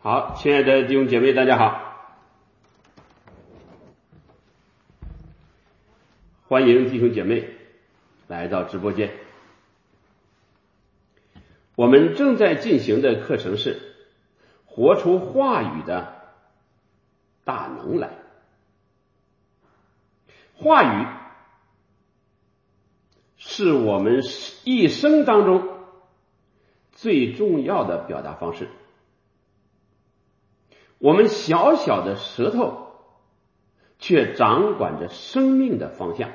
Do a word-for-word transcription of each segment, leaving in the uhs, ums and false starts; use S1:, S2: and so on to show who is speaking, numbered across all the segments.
S1: 好，亲爱的弟兄姐妹，大家好，欢迎弟兄姐妹来到直播间。我们正在进行的课程是活出话语的大能来。话语是我们一生当中最重要的表达方式。我们小小的舌头却掌管着生命的方向。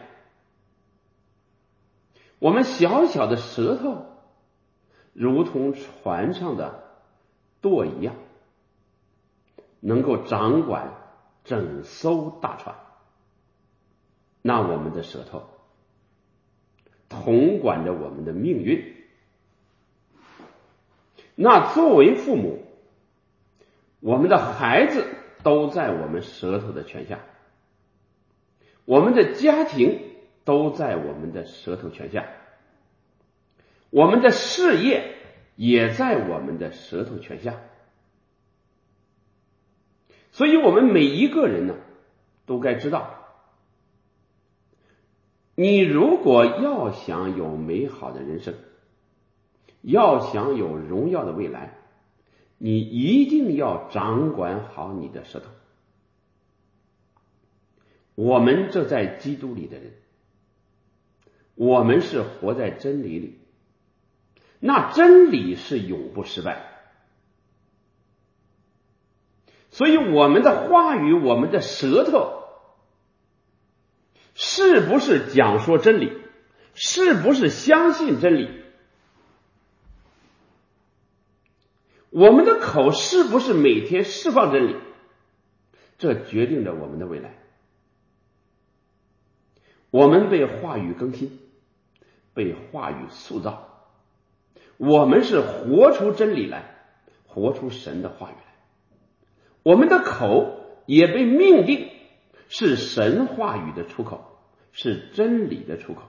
S1: 我们小小的舌头如同船上的舵一样，能够掌管整艘大船。那我们的舌头统管着我们的命运。那作为父母，我们的孩子都在我们舌头的权下，我们的家庭都在我们的舌头权下，我们的事业也在我们的舌头权下。所以我们每一个人呢，都该知道，你如果要想有美好的人生，要想有荣耀的未来，你一定要掌管好你的舌头。我们这在基督里的人，我们是活在真理里，那真理是永不失败。所以我们的话语，我们的舌头是不是讲说真理，是不是相信真理，我们的口是不是每天释放真理，这决定着我们的未来。我们被话语更新，被话语塑造，我们是活出真理来，活出神的话语来。我们的口也被命定是神话语的出口，是真理的出口。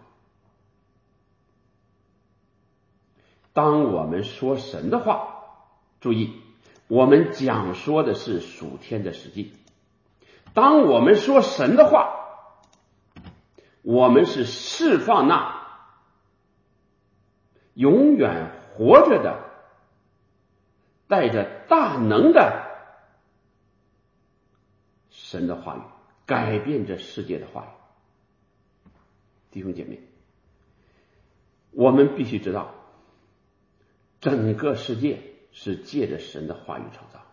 S1: 当我们说神的话，注意，我们讲说的是属天的实际。当我们说神的话，我们是释放那永远活着的带着大能的神的话语，改变这世界的话语。弟兄姐妹，我们必须知道，整个世界是借着神的话语创造。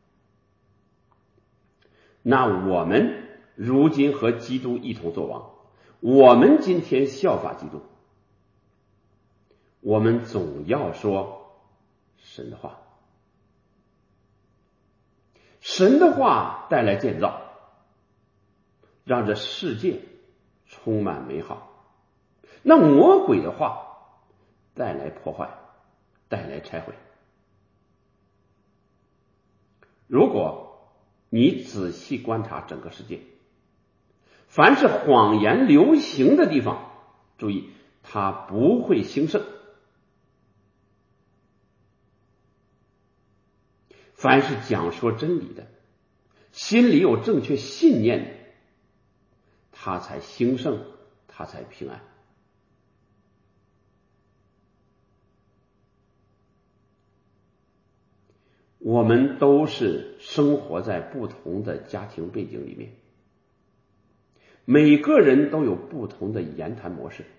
S1: 那我们如今和基督一同作王，我们今天效法基督，我们总要说神的话。神的话带来建造，让这世界充满美好。那魔鬼的话带来破坏，带来拆毁。如果你仔细观察整个世界，凡是谎言流行的地方，注意，它不会兴盛。凡是讲说真理的，心里有正确信念的，他才兴盛，他才平安。我们都是生活在不同的家庭背景里面，每个人都有不同的言谈模式。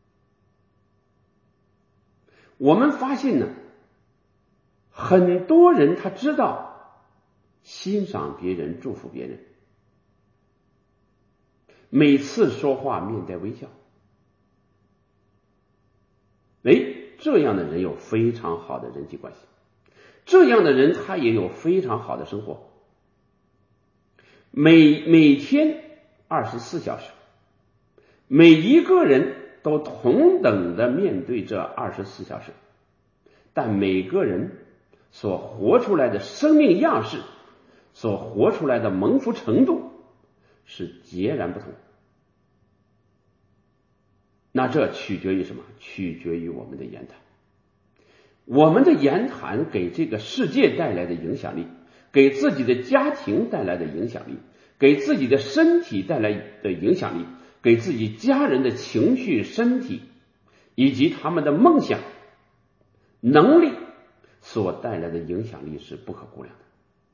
S1: 我们发现呢，很多人他知道欣赏别人，祝福别人，每次说话面带微笑。哎，这样的人有非常好的人际关系，这样的人他也有非常好的生活。每每天二十四小时，每一个人都同等的面对这二十四小时，但每个人所活出来的生命样式，所活出来的蒙福程度是截然不同。那这取决于什么？取决于我们的言谈。我们的言谈给这个世界带来的影响力， 给自己的家庭带来的影响力，给自己的身体带来的影响力，给自己家人的情绪、身体以及他们的梦想、能力所带来的影响力是不可估量的。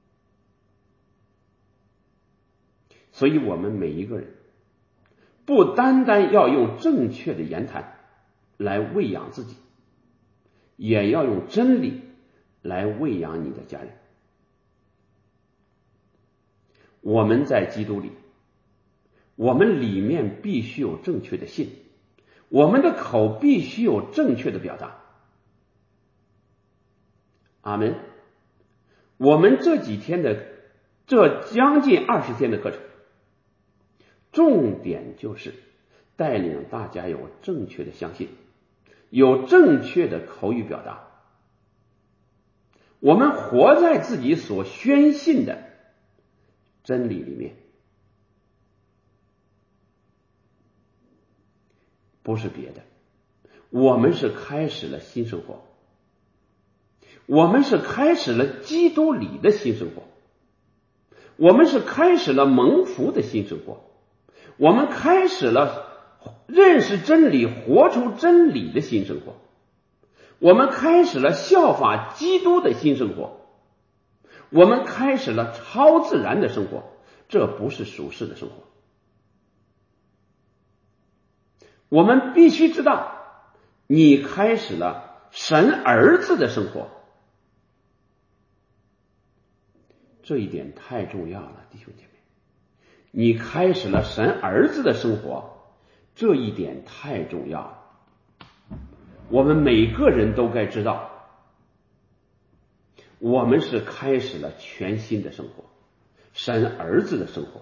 S1: 所以我们每一个人不单单要用正确的言谈来喂养自己，也要用真理来喂养你的家人。我们在基督里，我们里面必须有正确的信，我们的口必须有正确的表达。阿们。我们这几天的这将近二十天的课程，重点就是带领大家有正确的相信，有正确的口语表达。我们活在自己所宣信的真理里面，不是别的，我们是开始了新生活，我们是开始了基督里的新生活，我们是开始了蒙福的新生活，我们开始了认识真理、活出真理的新生活，我们开始了效法基督的新生活，我们开始了超自然的生活，这不是属世的生活。我们必须知道，你开始了神儿子的生活，这一点太重要了，弟兄姐妹。你开始了神儿子的生活，这一点太重要了。我们每个人都该知道，我们是开始了全新的生活，神儿子的生活。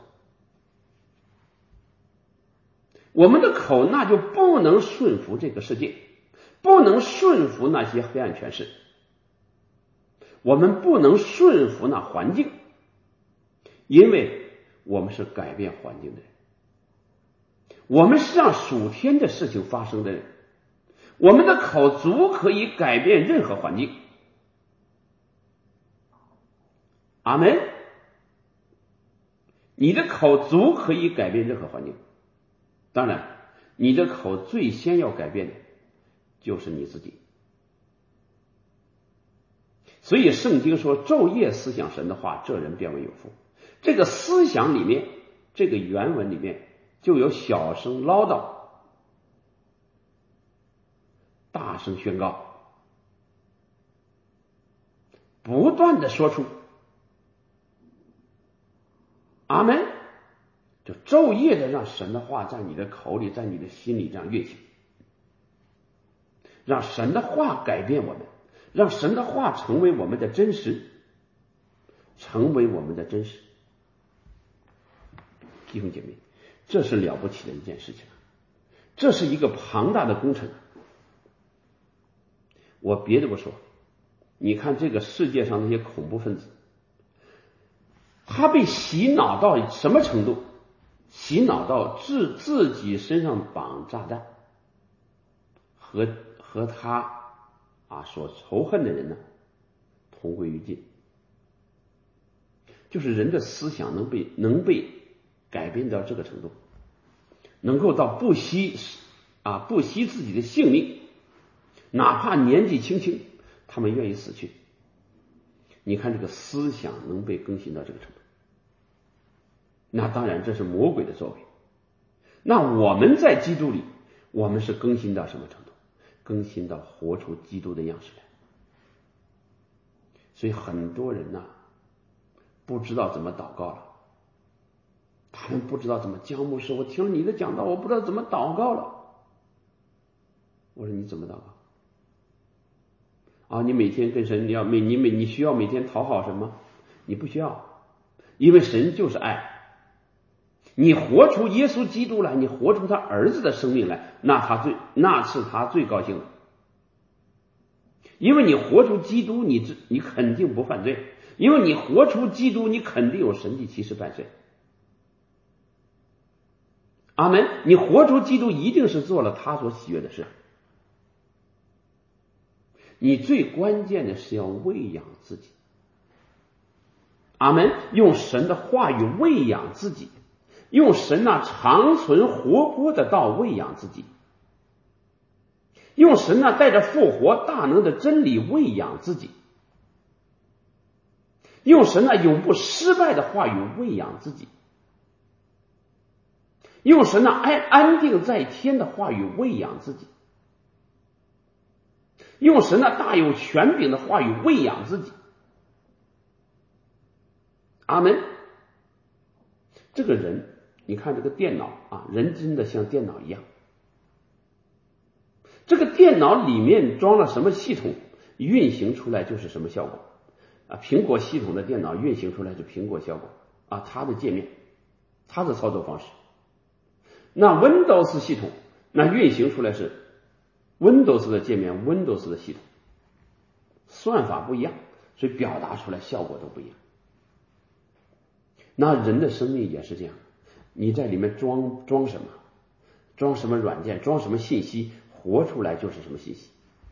S1: 我们的口那就不能顺服这个世界，不能顺服那些黑暗权势，我们不能顺服那环境，因为我们是改变环境的人，我们是让属天的事情发生的人，我们的口足可以改变任何环境。阿们。你的口足可以改变任何环境，当然你的口最先要改变的就是你自己。所以圣经说，昼夜思想神的话，这人便为有福。这个思想里面，这个原文里面就有小声唠叨，大声宣告，不断的说出阿们，就昼夜的让神的话在你的口里，在你的心里这样运行，让神的话改变我们，让神的话成为我们的真实，成为我们的真实。弟兄姐妹，这是了不起的一件事情，这是一个庞大的工程。我别的不说，你看这个世界上那些恐怖分子，他被洗脑到什么程度？洗脑到自自己身上绑炸弹，和和他啊所仇恨的人呢同归于尽。就是人的思想能被能被改变到这个程度，能够到不惜啊不惜自己的性命，哪怕年纪轻轻，他们愿意死去。你看这个思想能被更新到这个程度，那当然这是魔鬼的作为。那我们在基督里，我们是更新到什么程度？更新到活出基督的样式来。所以很多人呢、啊、不知道怎么祷告了，他们不知道怎么。姜牧师，我听了你的讲道，我不知道怎么祷告了。我说你怎么祷告啊？你每天跟神，你要每你每你需要每天讨好神吗？你不需要，因为神就是爱。你活出耶稣基督来，你活出他儿子的生命来，那他最那是他最高兴的。因为你活出基督，你你肯定不犯罪；因为你活出基督，你肯定有神迹奇事伴随。阿们！你活出基督，一定是做了他所喜悦的事。你最关键的是要喂养自己， 阿们，用神的话语喂养自己，用神那长存活泼的道喂养自己，用神那带着复活大能的真理喂养自己，用神那永不失败的话语喂养自己，用神那安安定在天的话语喂养自己，用神那大有权柄的话语喂养自己。阿们。这个人，你看这个电脑啊，人真的像电脑一样。这个电脑里面装了什么系统，运行出来就是什么效果啊。苹果系统的电脑运行出来是苹果效果啊，它的界面，它的操作方式。那 Windows 系统那运行出来是 Windows 的界面， Windows 的系统，算法不一样，所以表达出来效果都不一样。那人的生命也是这样，你在里面装装什么，装什么软件，装什么信息，活出来就是什么信息。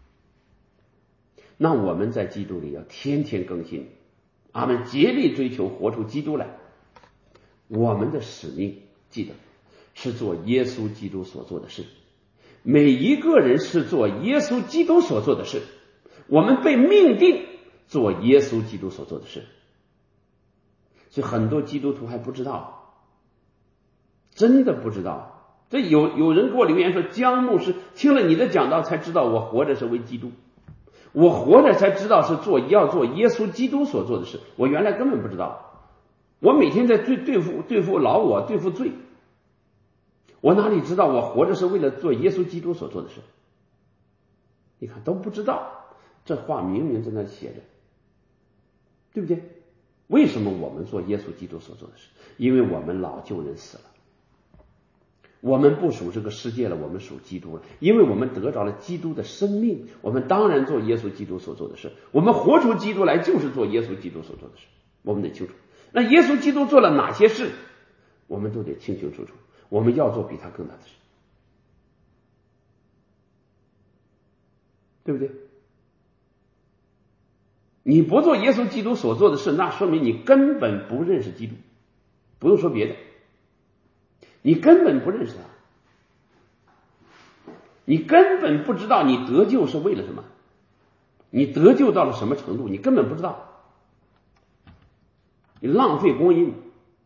S1: 那我们在基督里要天天更新，阿们，竭力追求活出基督来。我们的使命记得是做耶稣基督所做的事，每一个人是做耶稣基督所做的事，我们被命定做耶稣基督所做的事。所以很多基督徒还不知道，真的不知道。这有有人给我留言说，姜牧师听了你的讲道才知道我活着是为基督，我活着才知道是做要做耶稣基督所做的事，我原来根本不知道。我每天在对对付对付老我，对付罪，我哪里知道我活着是为了做耶稣基督所做的事？你看都不知道，这话明明在那写着，对不对？为什么我们做耶稣基督所做的事？因为我们老旧人死了，我们不属这个世界了，我们属基督了。因为我们得着了基督的生命，我们当然做耶稣基督所做的事。我们活出基督来就是做耶稣基督所做的事，我们得清楚。那耶稣基督做了哪些事，我们都得清清楚楚。我们要做比他更大的事，对不对？你不做耶稣基督所做的事，那说明你根本不认识基督，不用说别的，你根本不认识他，你根本不知道你得救是为了什么，你得救到了什么程度，你根本不知道，你浪费光阴。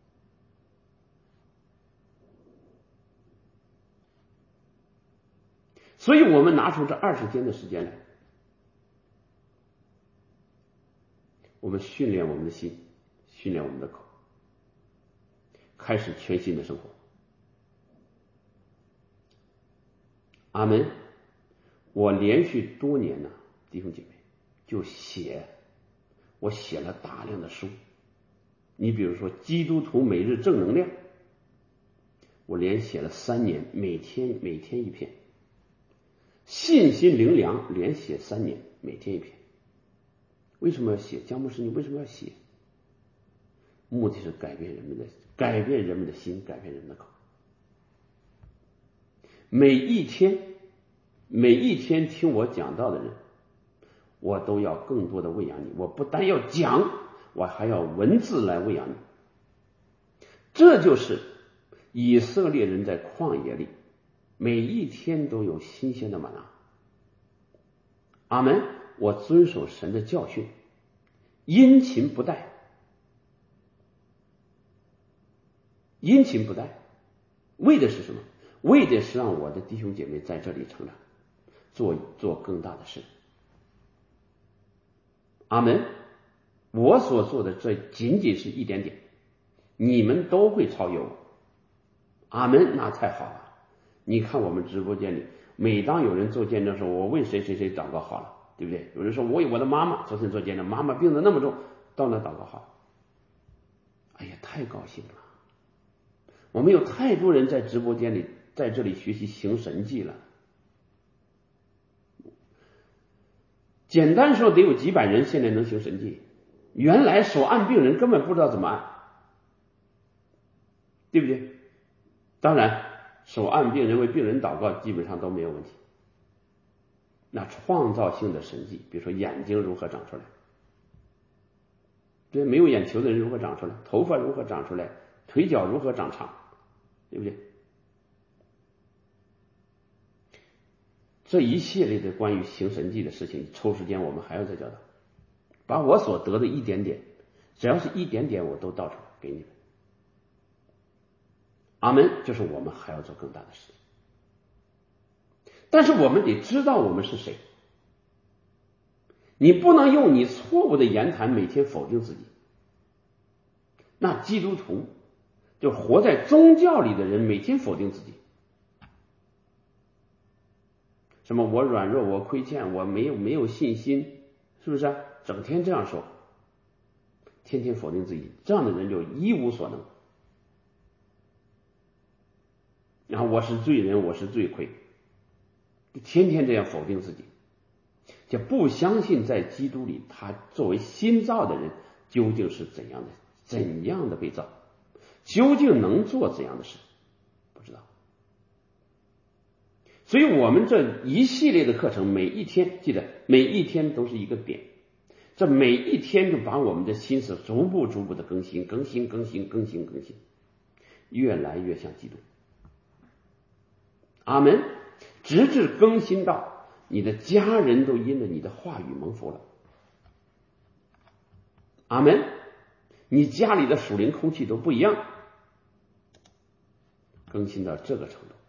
S1: 所以我们拿出这二十天的时间来，我们训练我们的心，训练我们的口，开始全新的生活。阿们。我连续多年呢，弟兄姐妹，就写，我写了大量的书。你比如说基督徒每日正能量，我连写了三年，每天每天一篇。信心灵粮连写三年，每天一篇。为什么要写？姜牧师，你为什么要写？目的是改变人们的改变人们的心，改变人们的口。每一天每一天听我讲道的人，我都要更多的喂养你。我不但要讲，我还要文字来喂养你。这就是以色列人在旷野里每一天都有新鲜的玛纳。阿们。我遵守神的教训，殷勤不怠，殷勤不怠，为的是什么？为的是让我的弟兄姐妹在这里成长，做做更大的事。阿们。我所做的这仅仅是一点点，你们都会超越我。阿们，那太好了。你看我们直播间里，每当有人做见证的时候，我为谁谁谁祷告好了，对不对？有人说我为我的妈妈昨天做见证，妈妈病得那么重，到那祷告好了，哎呀，太高兴了。我们有太多人在直播间里在这里学习行神迹了，简单说得有几百人现在能行神迹，原来手按病人根本不知道怎么按，对不对？当然手按病人为病人祷告基本上都没有问题。那创造性的神迹，比如说眼睛如何长出来， 对，没有眼球的人如何长出来？头发如何长出来？腿脚如何长长？对不对？这一系列的关于行神迹的事情，抽时间我们还要再教导。把我所得的一点点，只要是一点点，我都倒出来给你们。阿门。就是我们还要做更大的事情，但是我们得知道我们是谁。你不能用你错误的言谈每天否定自己。那基督徒就活在宗教里的人每天否定自己，什么我软弱，我亏欠，我没有没有信心，是不是啊？整天这样说，天天否定自己，这样的人就一无所能。然后我是罪人，我是罪魁，天天这样否定自己，就不相信在基督里他作为新造的人究竟是怎样的怎样的被造，究竟能做怎样的事，不知道。所以我们这一系列的课程，每一天记得每一天都是一个点，这每一天就把我们的心思逐步逐步的更新更新更新更新更新，越来越像基督。阿门。直至更新到你的家人都因着你的话语蒙福了。阿门。你家里的属灵空气都不一样，更新到这个程度，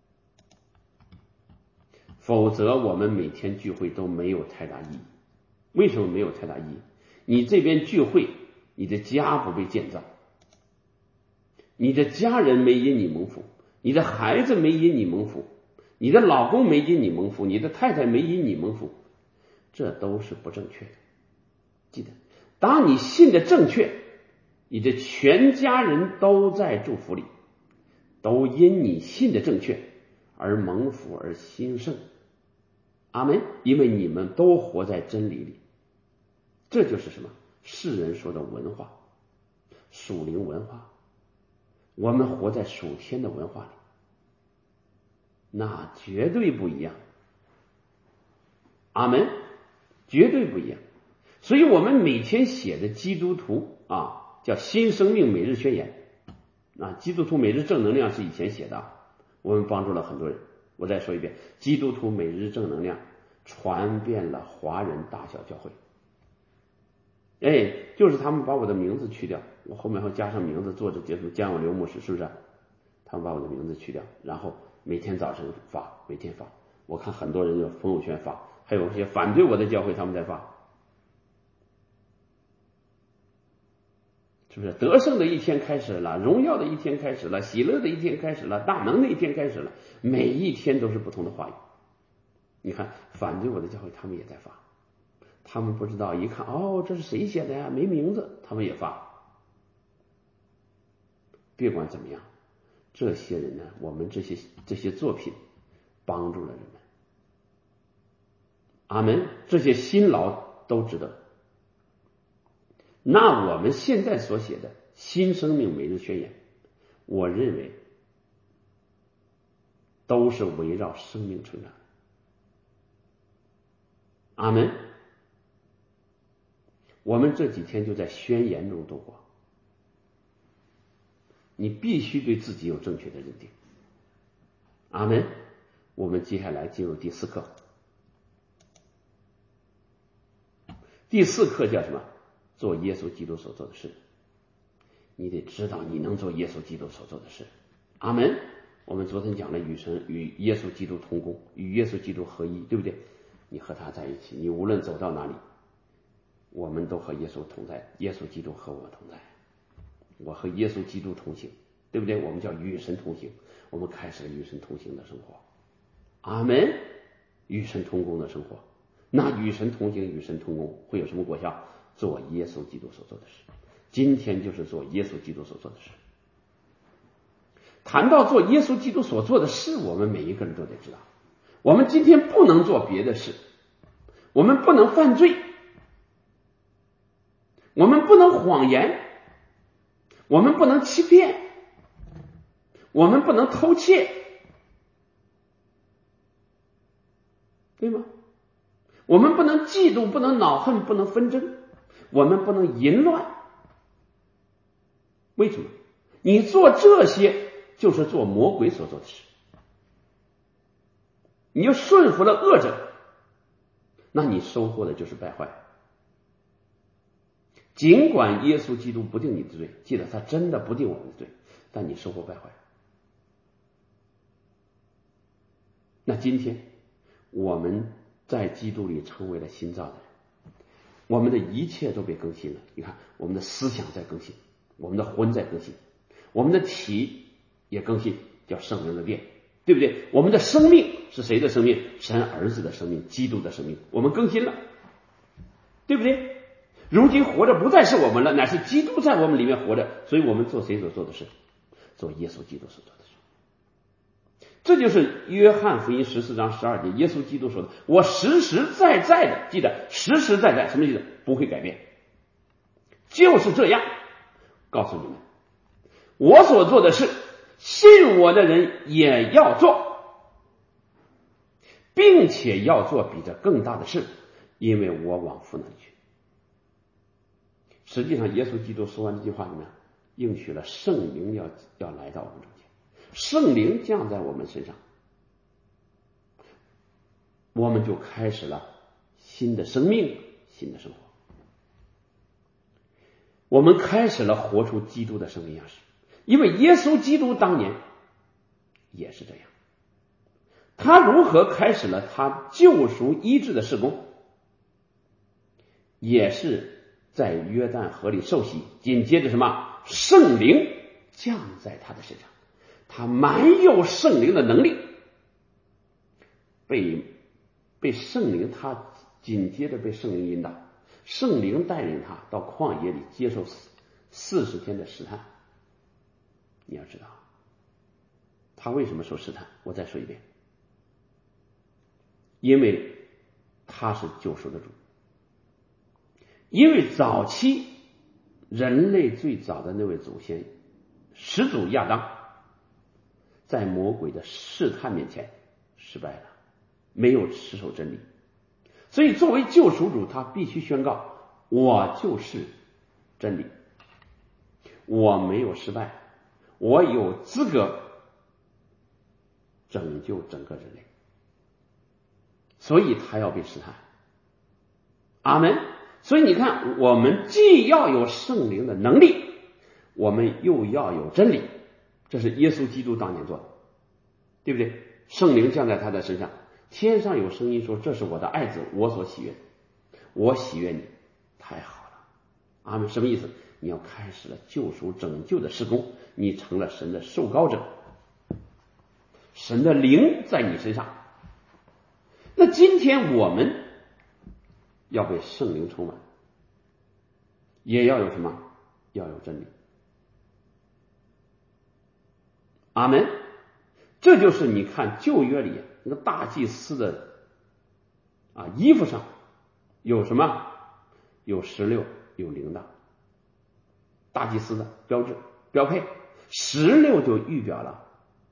S1: 否则我们每天聚会都没有太大意义。为什么没有太大意义？你这边聚会，你的家不被建造，你的家人没因你蒙福，你的孩子没因你蒙福，你的老公没因你蒙福，你的太太没因你蒙福，这都是不正确的。记得，当你信的正确，你的全家人都在祝福里，都因你信的正确而蒙福而兴盛。阿门。因为你们都活在真理里，这就是什么？世人说的文化，属灵文化。我们活在属天的文化里，那绝对不一样。阿门。绝对不一样。所以我们每天写的基督徒啊，叫新生命每日宣言啊，基督徒每日正能量是以前写的啊，我们帮助了很多人。我再说一遍，基督徒每日正能量传遍了华人大小教会。哎，就是他们把我的名字去掉，我后面会加上名字做着结束，江永流牧师，是不是？他们把我的名字去掉，然后每天早晨发，每天发。我看很多人有朋友圈发，还有一些反对我的教会他们在发，是不是？得胜的一天开始了，荣耀的一天开始了，喜乐的一天开始了，大能的一天开始了，每一天都是不同的话语。你看反对我的教会他们也在发，他们不知道，一看哦，这是谁写的呀？没名字，他们也发。别管怎么样，这些人呢，我们这些这些作品帮助了人们。阿门。这些辛劳都值得。那我们现在所写的新生命每日宣言，我认为都是围绕生命成长。阿门。我们这几天就在宣言中度过，你必须对自己有正确的认定。阿门。我们接下来进入第四课。第四课叫什么？做耶稣基督所做的事。你得知道你能做耶稣基督所做的事。阿门。我们昨天讲了与神与耶稣基督同工，与耶稣基督合一，对不对？你和他在一起，你无论走到哪里，我们都和耶稣同在，耶稣基督和我同在，我和耶稣基督同行，对不对？我们叫与神同行，我们开始了与神同行的生活。阿门。与神同工的生活。那与神同行与神同工会有什么果效？做耶稣基督所做的事。今天就是做耶稣基督所做的事。谈到做耶稣基督所做的事，我们每一个人都得知道，我们今天不能做别的事，我们不能犯罪，我们不能谎言，我们不能欺骗，我们不能偷窃，对吗？我们不能嫉妒，不能恼恨，不能纷争，我们不能淫乱， 为什么？你做这些就是做魔鬼所做的事，你就顺服了恶者，那你收获的就是败坏。尽管耶稣基督不定你的罪，记得他真的不定我们的罪，但你收获败坏。那今天我们在基督里成为了新造的人，我们的一切都被更新了。你看，我们的思想在更新，我们的魂在更新，我们的体也更新，叫圣灵的殿，对不对？我们的生命是谁的生命？神儿子的生命，基督的生命，我们更新了，对不对？如今活着不再是我们了，乃是基督在我们里面活着，所以我们做谁所做的事？做耶稣基督所做的事。这就是约翰福音十四章十二节耶稣基督说的，我实实在在的，记得实实在在，什么意思？不会改变，就是这样。告诉你们，我所做的事，信我的人也要做，并且要做比这更大的事，因为我往父那里去。实际上耶稣基督说完这句话里面，应许了圣灵要要来到我们中间，圣灵降在我们身上，我们就开始了新的生命，新的生活，我们开始了活出基督的生命样式。因为耶稣基督当年也是这样，他如何开始了他救赎医治的事工，也是在约旦河里受洗，紧接着什么？圣灵降在他的身上，他满有圣灵的能力，被被圣灵，他紧接着被圣灵引导，圣灵带领他到旷野里接受四十天的试探。你要知道他为什么受试探，我再说一遍，因为他是救赎的主。因为早期人类最早的那位祖先始祖亚当，在魔鬼的试探面前失败了，没有持守真理，所以作为救赎主，他必须宣告，我就是真理，我没有失败，我有资格拯救整个人类，所以他要被试探。阿们。所以你看，我们既要有圣灵的能力，我们又要有真理，这是耶稣基督当年做的，对不对？圣灵降在他的身上，天上有声音说，这是我的爱子，我所喜悦，我喜悦你，太好了。阿们。什么意思？你要开始了救赎拯救的事工，你成了神的受膏者，神的灵在你身上。那今天我们要被圣灵充满，也要有什么？要有真理。阿们。这就是你看旧约里那个大祭司的啊衣服上有什么？有石榴，有铃铛，大祭司的标志标配。石榴就预表了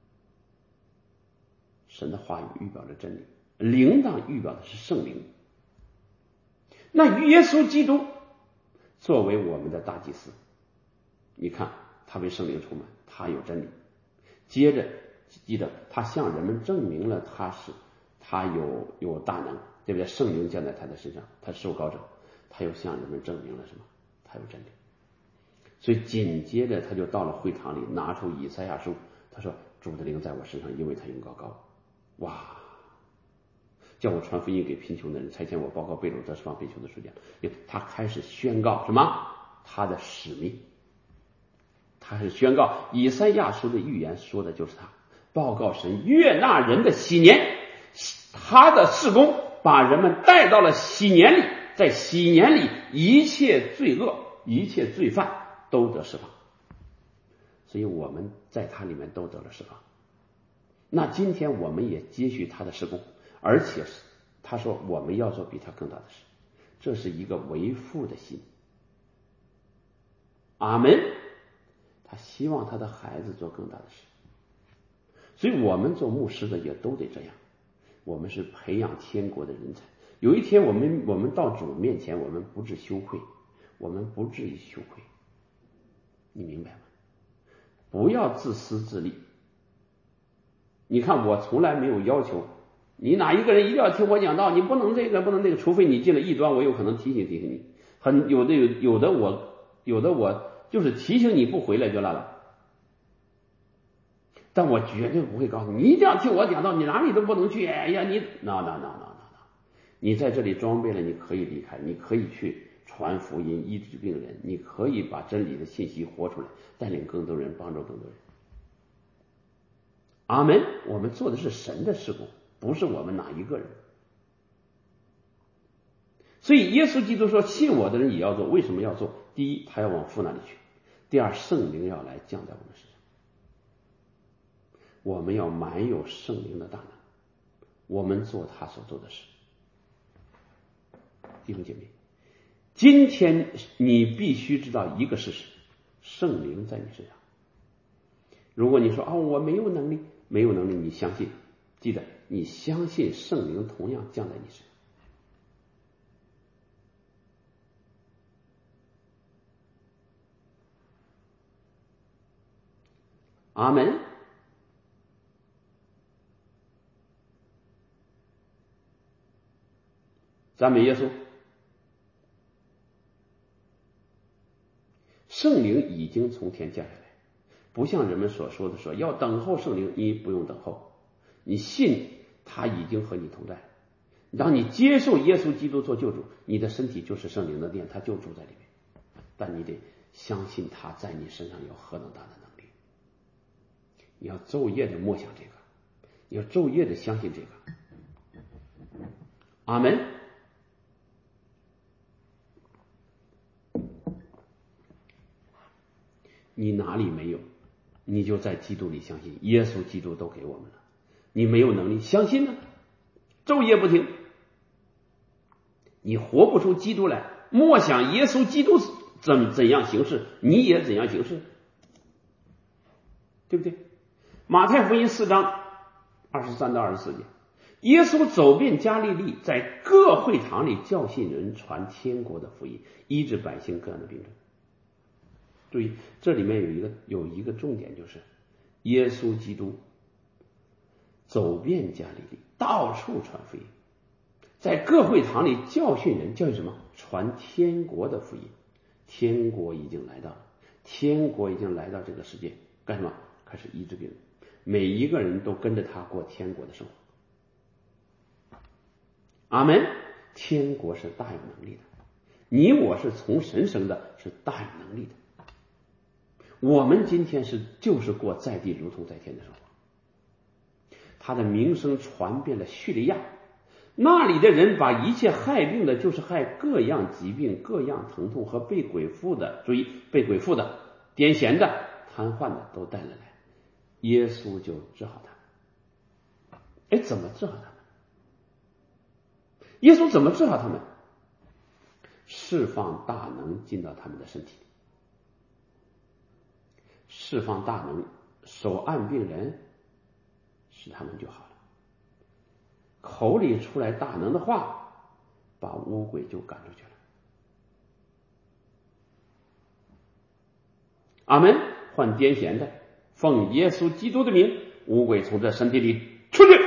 S1: 神的话语，预表了真理，铃铛预表的是圣灵。那耶稣基督作为我们的大祭司，你看他被圣灵充满，他有真理，接着记得他向人们证明了他是他有有大能，对不对？圣灵降在他的身上，他受膏者，他又向人们证明了什么？他有真理。所以紧接着他就到了会堂里，拿出以赛亚书，他说，主的灵在我身上，因为他用膏膏我，哇，叫我传福音给贫穷的人，差遣我报告被掳得释放被囚的书讲。他开始宣告什么？他的使命。他是宣告以赛亚书的预言说的就是他，报告神悦纳人的喜年，他的事工把人们带到了喜年里，在喜年里一切罪恶一切罪犯都得释放，所以我们在他里面都得了释放。那今天我们也接续他的事工，而且他说我们要做比他更大的事，这是一个为父的心。阿们。他希望他的孩子做更大的事，所以我们做牧师的也都得这样，我们是培养天国的人才。有一天我们我们到主面前，我们不致羞愧，我们不至于羞愧，你明白吗？ 不要自私自利。你看我从来没有要求你哪一个人一定要听我讲道，你不能这个不能那个，除非你进了异端，我有可能提醒提醒你。很有的有有的我有的我就是提醒你不回来就拉倒，但我绝对不会告诉你，你一定要听我讲道，你哪里都不能去。哎呀，你 no no no no no no， 你在这里装备了，你可以离开，你可以去传福音、医治病人，你可以把真理的信息活出来，带领更多人，帮助更多人。阿门。我们做的是神的事工，不是我们哪一个人。所以耶稣基督说，信我的人也要做。为什么要做？第一，他要往父那里去；第二，圣灵要来降在我们身上。我们要满有圣灵的大能，我们做他所做的事。弟兄姐妹，今天你必须知道一个事实，圣灵在你身上。如果你说啊、哦，我没有能力，没有能力，你相信，记得你相信圣灵同样降在你身上。阿门。赞美耶稣。圣灵已经从天降下来，不像人们所说的说要等候圣灵，你不用等候，你信他已经和你同在。当你接受耶稣基督做救主，你的身体就是圣灵的殿，他就住在里面。但你得相信他在你身上有何等大的能力。你要昼夜的默想这个，你要昼夜的相信这个。阿门。你哪里没有，你就在基督里相信，耶稣基督都给我们了。你没有能力相信呢，昼夜不停，你活不出基督来。默想耶稣基督怎怎样行事，你也怎样行事，对不对？马太福音四章二十三到二十四节，耶稣走遍加利利，在各会堂里教训人，传天国的福音，医治百姓各样的病症。注意，这里面有一个有一个重点，就是耶稣基督走遍加利利，到处传福音，在各会堂里教训人，教训什么？传天国的福音。天国已经来到了，天国已经来到这个世界，干什么？开始医治病人，每一个人都跟着他过天国的生活。阿门。天国是大有能力的，你我是从神生的，是大有能力的。我们今天是就是过在地如同在天的生活。他的名声传遍了叙利亚，那里的人把一切害病的，就是害各样疾病、各样疼痛和被鬼附的，注意被鬼附的、癫痫的、瘫痪的都带了来，耶稣就治好他们。哎，怎么治好他们？耶稣怎么治好他们？释放大能进到他们的身体，释放大能，手按病人，使他们就好了。口里出来大能的话，把污鬼就赶出去了。阿门。患癫痫的，奉耶稣基督的名，污鬼从这身体里出去。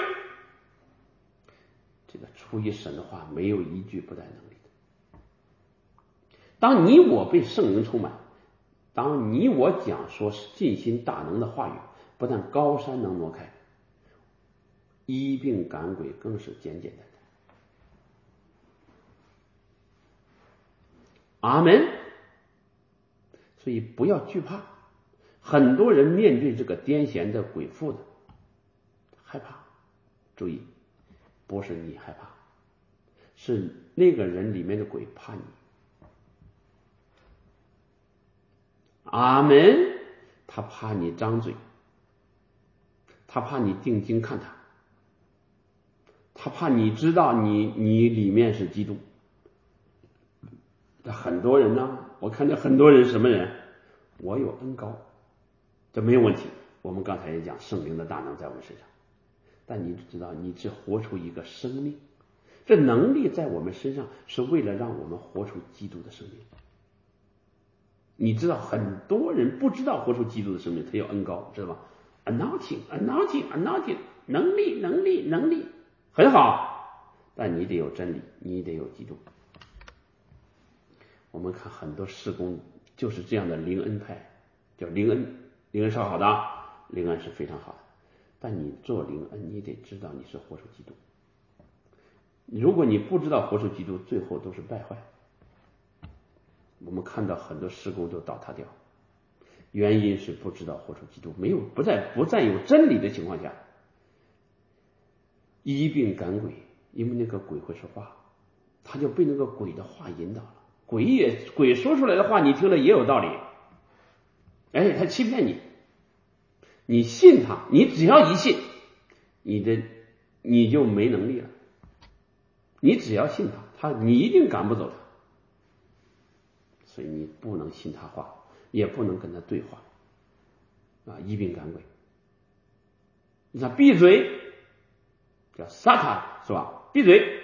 S1: 这个出于神的话，没有一句不带能力的。当你我被圣灵充满，当你我讲说尽心大能的话语，不但高山能挪开，医病赶鬼更是简简单单。阿门。所以不要惧怕。很多人面对这个癫痫的鬼附的害怕，注意，不是你害怕，是那个人里面的鬼怕你。阿门。他怕你张嘴，他怕你定睛看他，他怕你知道你你里面是基督。很多人呢，我看见很多人什么人，我有恩膏，这没有问题。我们刚才也讲圣灵的大能在我们身上，但你知道你只活出一个生命，这能力在我们身上是为了让我们活出基督的生命。 你知道很多人不知道活出基督的生命，他有恩膏，知道吧 ？anointing anointing anointing 能力能力能力很好，但你得有真理，你得有基督。我们看很多事工就是这样的灵恩派，叫灵恩，灵恩是好的，灵恩是非常好的，但你做灵恩，你得知道你是活出基督。如果你不知道活出基督，最后都是败坏。我们看到很多事工都倒塌掉，原因是不知道活出基督，没有不在不在有真理的情况下，医病赶鬼，因为那个鬼会说话，他就被那个鬼的话引导了。鬼也鬼说出来的话，你听了也有道理，哎，他欺骗你，你信他，你只要一信，你的你就没能力了。你只要信他，他你一定赶不走他，所以你不能信他话，也不能跟他对话啊！医病赶鬼，你看闭嘴叫撒他是吧？闭嘴，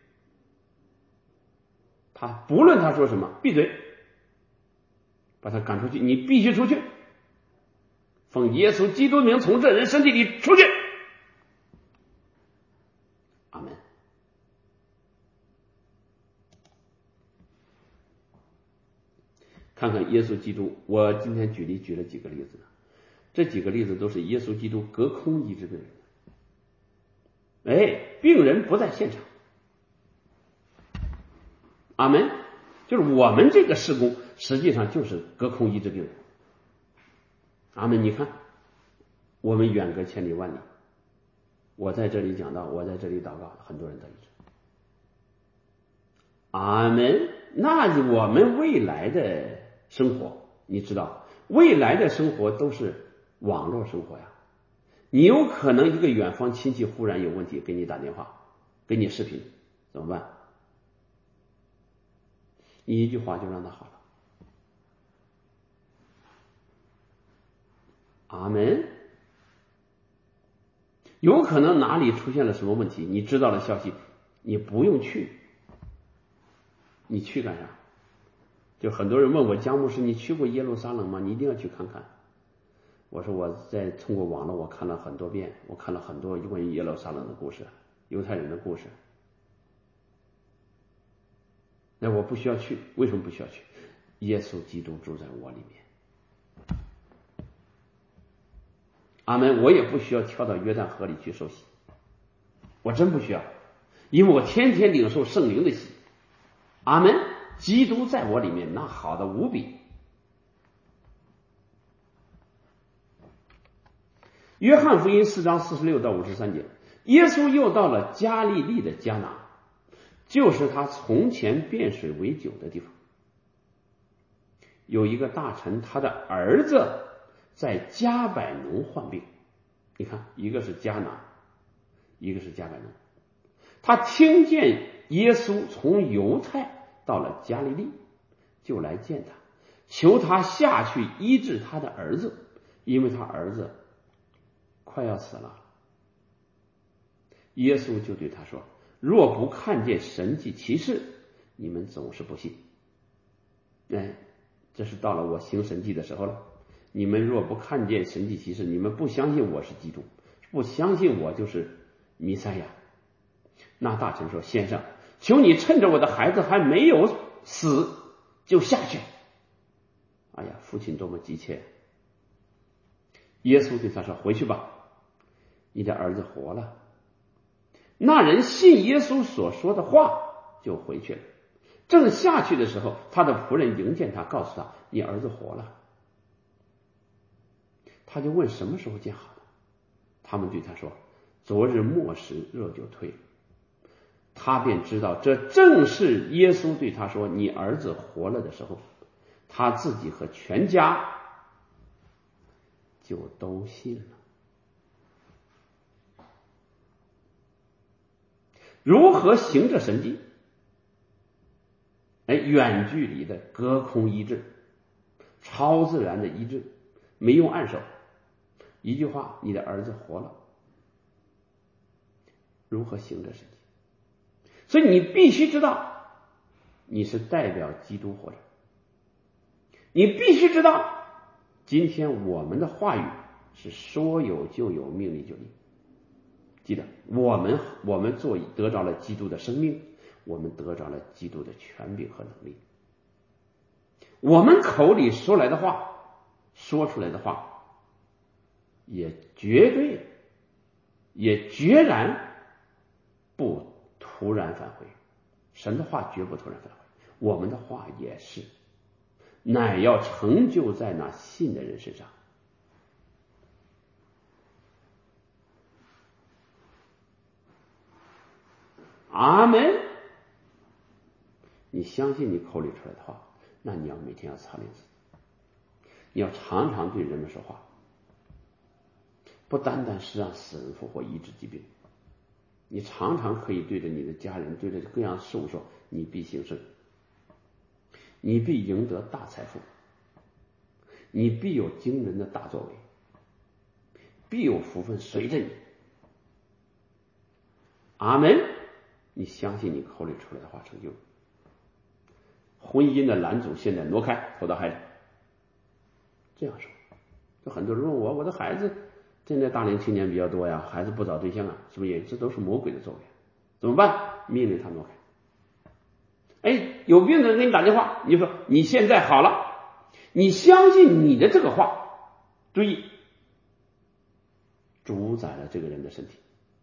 S1: 他不论他说什么，闭嘴，把他赶出去，你必须出去，奉耶稣基督名从这人身体里出去。阿门。看看耶稣基督，我今天举例举了几个例子，这几个例子都是耶稣基督隔空医治病人。哎，病人不在现场，阿门。就是我们这个事工实际上就是隔空医治病人，阿门。你看我们远隔千里万里，我在这里讲道，我在这里祷告，很多人得医治，阿门。那我们未来的生活，你知道未来的生活都是网络生活呀，你有可能一个远方亲戚忽然有问题给你打电话，给你视频，怎么办？你一句话就让他好了，阿门。有可能哪里出现了什么问题，你知道了消息，你不用去，你去干啥？就很多人问我，姜牧师，你去过耶路撒冷吗？你一定要去看看。我说我在通过网络我看了很多遍，我看了很多关于耶路撒冷的故事，犹太人的故事。那我不需要去，为什么不需要去？耶稣基督住在我里面，阿门。我也不需要跳到约旦河里去受洗，我真不需要，因为我天天领受圣灵的洗，阿门。基督在我里面，那好的无比。约翰福音四章四十六到五十三节，耶稣又到了加利利的迦拿，就是他从前变水为酒的地方。有一个大臣，他的儿子在加百农患病，你看，一个是迦拿，一个是加百农。他听见耶稣从犹太到了加利利，就来见他，求他下去医治他的儿子，因为他儿子快要死了。耶稣就对他说，若不看见神迹奇事，你们总是不信。哎，这是到了我行神迹的时候了。你们若不看见神迹奇事，你们不相信我是基督，不相信我就是弥赛亚。那大臣说，先生，求你趁着我的孩子还没有死就下去。哎呀，父亲多么急切。耶稣对他说，回去吧，你的儿子活了。那人信耶稣所说的话，就回去了。正下去的时候，他的仆人迎见他，告诉他，你儿子活了。他就问什么时候见好的，他们对他说，昨日末时热就退了。他便知道这正是耶稣对他说，你儿子活了的时候，他自己和全家就都信了。如何行这神迹？哎，远距离的隔空医治，超自然的医治，没用按手，一句话，你的儿子活了。如何行这神迹？所以你必须知道，你是代表基督活着， 你必须知道，今天我们的话语是说有就有，命立就立。记得，我们我们做得着了基督的生命，我们得着了基督的权柄和能力。我们口里说来的话，说出来的话，也绝对也决然不突然返回。神的话绝不突然返回，我们的话也是，乃要成就在那信的人身上。阿门。你相信你口里出来的话，那你要每天要操练自己，你要常常对人们说话，不单单是让死人复活、医治疾病，你常常可以对着你的家人，对着各样事物说：你必兴盛，你必赢得大财富，你必有惊人的大作为，必有福分随着你。阿门。你相信你口里出来的话成就。婚姻的拦阻现在挪开，投到海里。这样说，就很多人问我，我的孩子现在大龄青年比较多呀，孩子不找对象啊，什么原因？这都是魔鬼的作为，怎么办？命令他挪开。哎，有病的人给你打电话，你就说你现在好了，你相信你的这个话，注意，主宰了这个人的身体，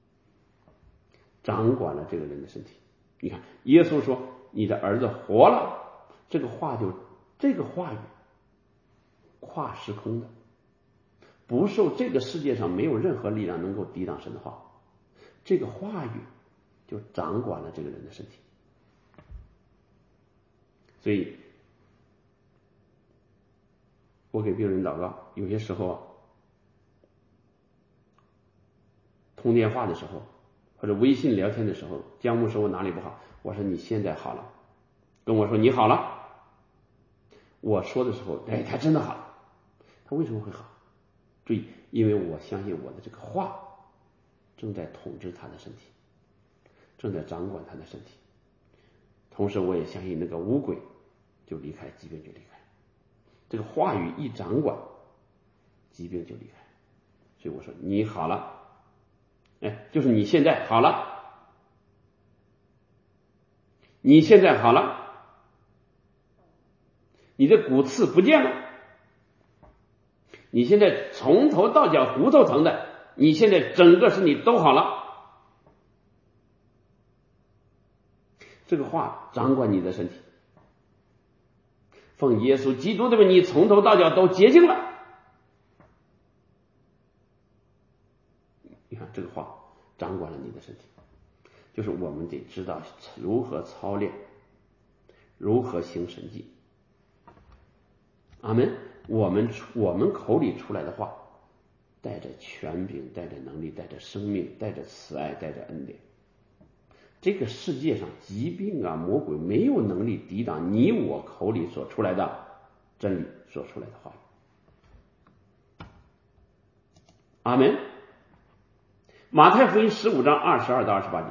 S1: 掌管了这个人的身体。你看，耶稣说你的儿子活了，这个话就这个话语跨时空的，不受这个世界上没有任何力量能够抵挡神的话，这个话语就掌管了这个人的身体。所以我给病人祷告，有些时候通电话的时候或者微信聊天的时候，姜牧说我哪里不好，我说你现在好了，跟我说你好了。我说的时候，哎，他真的好了。他为什么会好？注意，因为我相信我的这个话正在统治他的身体，正在掌管他的身体。同时我也相信那个污鬼就离开，疾病就离开。这个话语一掌管，疾病就离开。所以我说你好了，哎，就是你现在好了，你现在好了，你的骨刺不见了，你现在从头到脚骨头疼的，你现在整个身体都好了。这个话掌管你的身体，奉耶稣基督的名，你从头到脚都洁净了。你看这个话掌管了你的身体，就是我们得知道如何操练，如何行神迹。阿门。我们我们口里出来的话带着权柄，带着能力，带着生命，带着慈爱，带着恩典。这个世界上疾病啊，魔鬼没有能力抵挡你我口里所出来的真理，所出来的话语。阿门。马太福音十五章二十二到二十八节，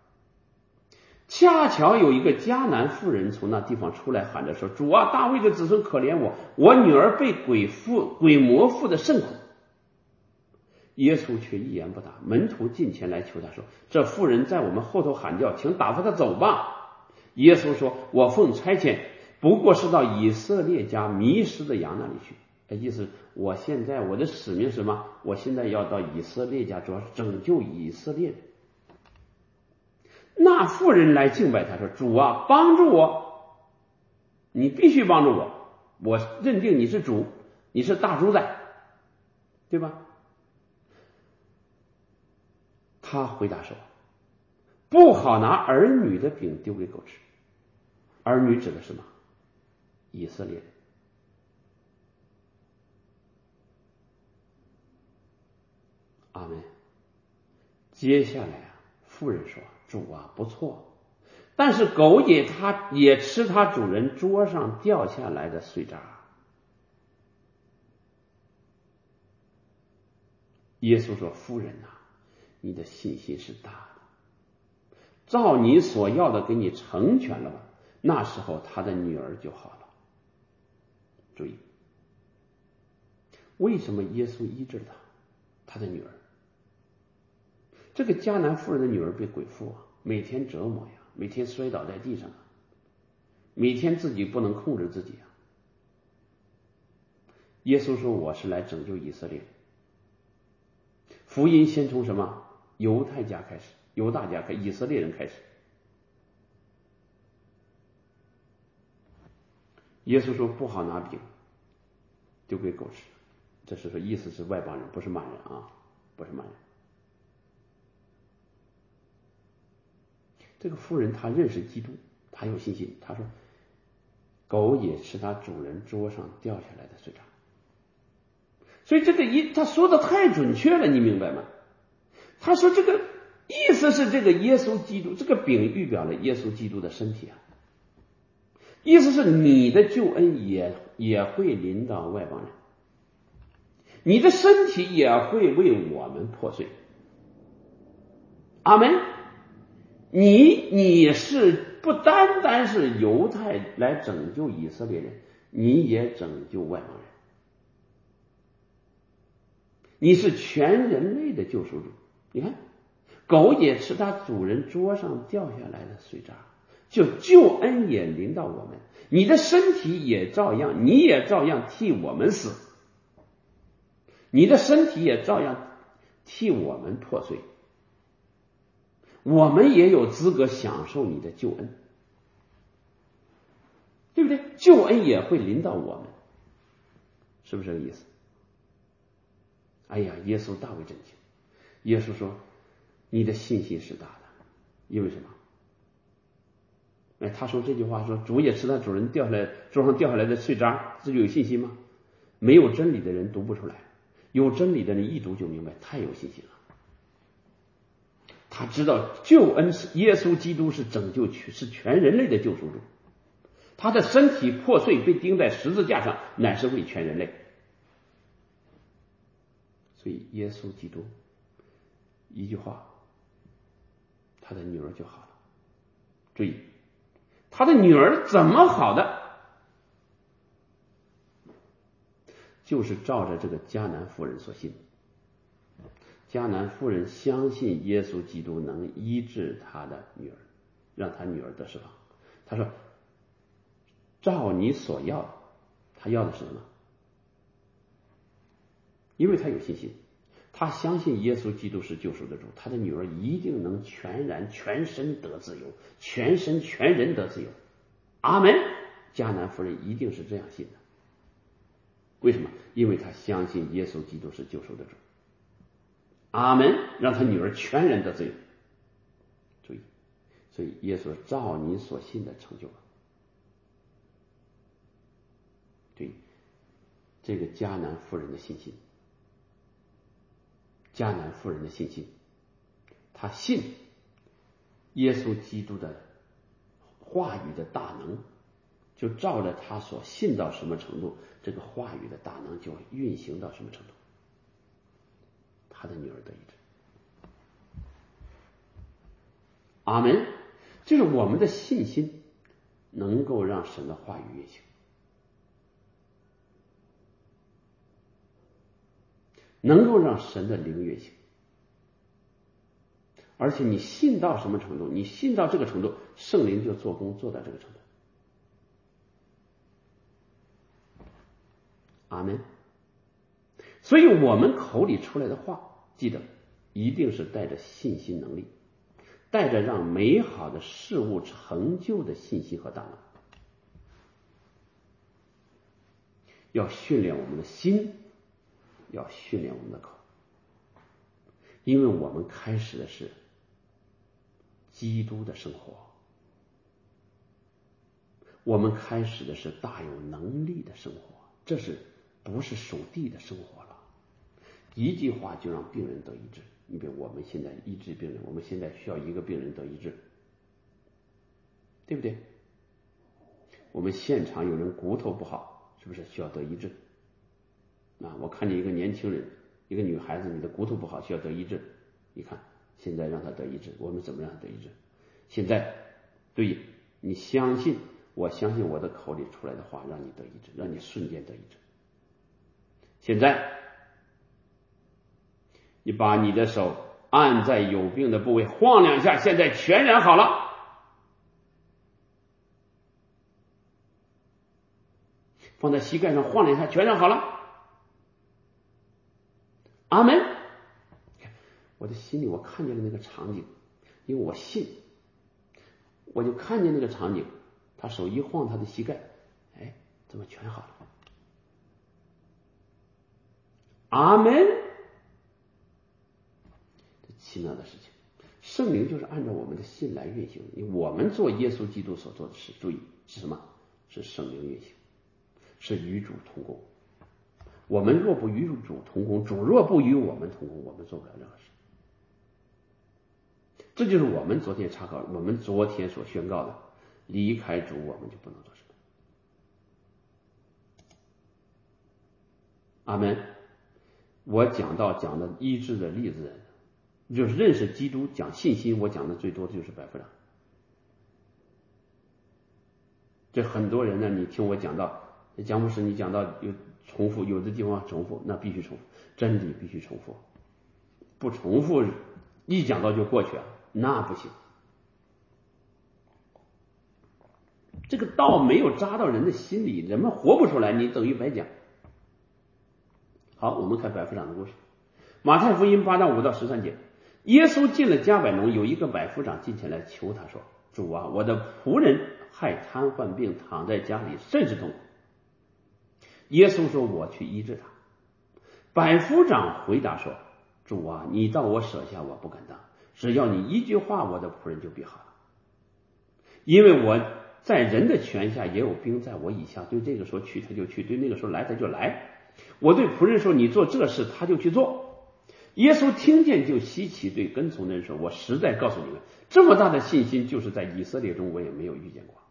S1: 恰巧有一个迦南妇人从那地方出来，喊着说：主啊，大卫的子孙，可怜我，我女儿被鬼附鬼魔附的甚苦。耶稣却一言不答。门徒近前来求他说：这妇人在我们后头喊叫，请打发她走吧。耶稣说：我奉差遣，不过是到以色列家迷失的羊那里去。意思我现在我的使命是什么？我现在要到以色列家，主要是拯救以色列人。那妇人来敬拜他说：主啊，帮助我，你必须帮助我，我认定你是主，你是大主宰，对吧？他回答说：不好拿儿女的饼丢给狗吃。儿女指的是什么？以色列人。阿门。接下来啊，妇人说：主啊，不错，但是狗也它也吃它主人桌上掉下来的碎渣。耶稣说：妇人啊，你的信心是大的，照你所要的给你成全了吧。那时候他的女儿就好了。 注意，为什么耶稣医治了他他的女儿？这个迦南妇人的女儿被鬼附啊，每天折磨呀，每天摔倒在地上啊，每天自己不能控制自己啊。耶稣说我是来拯救以色列，福音先从什么？犹太家开始，犹大家开始，以色列人开始。耶稣说不好拿饼丢给狗吃，这是说意思是外邦人，不是骂人啊，不是骂人。这个妇人她认识基督，她有信心，她说狗也吃它主人桌上掉下来的碎渣。所以这个一他说的太准确了，你明白吗？他说这个意思是这个耶稣基督，这个饼预表了耶稣基督的身体啊，意思是你的救恩也也会临到外邦人，你的身体也会为我们破碎。阿门。你你是不单单是犹太来拯救以色列人，你也拯救外邦人，你是全人类的救赎主。你看狗也吃它主人桌上掉下来的碎渣，就救恩也临到我们，你的身体也照样，你也照样替我们死，你的身体也照样替我们破碎，我们也有资格享受你的救恩，对不对？救恩也会临到我们，是不是这个意思？哎呀，耶稣大为震惊。耶稣说你的信心是大的，因为什么？哎，他说这句话说主也吃他主人掉下来桌上掉下来的碎渣，这就有信心吗？没有真理的人读不出来，有真理的人一读就明白，太有信心了。他知道救恩是耶稣基督是拯救是全人类的救赎主，他的身体破碎被钉在十字架上，乃是为全人类。所以耶稣基督一句话，他的女儿就好了。注意，他的女儿怎么好的？就是照着这个迦南妇人所信。迦南妇人相信耶稣基督能医治他的女儿，让他女儿得释放。他说照你所要的，他要的是什么？因为他有信心，他相信耶稣基督是救赎的主，他的女儿一定能全然全身得自由，全身全人得自由。阿门。迦南妇人一定是这样信的。为什么？因为他相信耶稣基督是救赎的主。阿门。让他女儿全然得自由。注意，所以耶稣照你所信的成就了。对，这个迦南妇人的信心，迦南妇人的信心，他信耶稣基督的话语的大能，就照着他所信到什么程度，这个话语的大能就运行到什么程度，他的女儿得医治。阿门。就是我们的信心能够让神的话语运行，能够让神的灵运行。而且你信到什么程度，你信到这个程度，圣灵就做工做到这个程度。阿门。所以我们口里出来的话，记得一定是带着信心能力，带着让美好的事物成就的信心和大能。要训练我们的心，要训练我们的口，因为我们开始的是基督的生活，我们开始的是大有能力的生活，这是不是属地的生活了？一句话就让病人得医治。你比如我们现在医治病人，我们现在需要一个病人得医治，对不对？我们现场有人骨头不好，是不是需要得医治？啊，我看见一个年轻人，一个女孩子，你的骨头不好需要得医治，你看现在让她得医治，我们怎么让她得医治？现在对你相信我相信我的口里出来的话让你得医治，让你瞬间得医治。现在你把你的手按在有病的部位，晃两下，现在全然好了。放在膝盖上晃两下，全然好了。阿门。我的心里我看见了那个场景，因为我信，我就看见那个场景，他手一晃他的膝盖，哎，怎么全好了？阿门。这奇妙的事情，圣灵就是按照我们的信来运行。我们做耶稣基督所做的事，注意是什么？是圣灵运行，是与主同工。我们若不与主同工，主若不与我们同工，我们做不了任何事。这就是我们昨天查考，我们昨天所宣告的，离开主我们就不能做什么。阿门。我讲到讲的医治的例子，就是认识基督讲信心，我讲的最多的就是百夫长。这很多人呢，你听我讲到蒋牧师，你讲到有重复，有的地方重复，那必须重复，真理必须重复，不重复一讲到就过去了，那不行。这个道没有扎到人的心里，人们活不出来，你等于白讲。好，我们看百夫长的故事。马太福音八章五到十三节，耶稣进了迦百农，有一个百夫长进前来求他说：主啊，我的仆人害瘫痪病，躺在家里，甚是痛苦。耶稣说：我去医治他。百夫长回答说：主啊，你到我舍下，我不敢当，只要你一句话，我的仆人就必好了。因为我在人的权下，也有兵在我以下，对这个说去他就去，对那个说来他就来。我对仆人说你做这事，他就去做。耶稣听见就稀奇，对跟从的人说：我实在告诉你们，这么大的信心，就是在以色列中我也没有遇见过。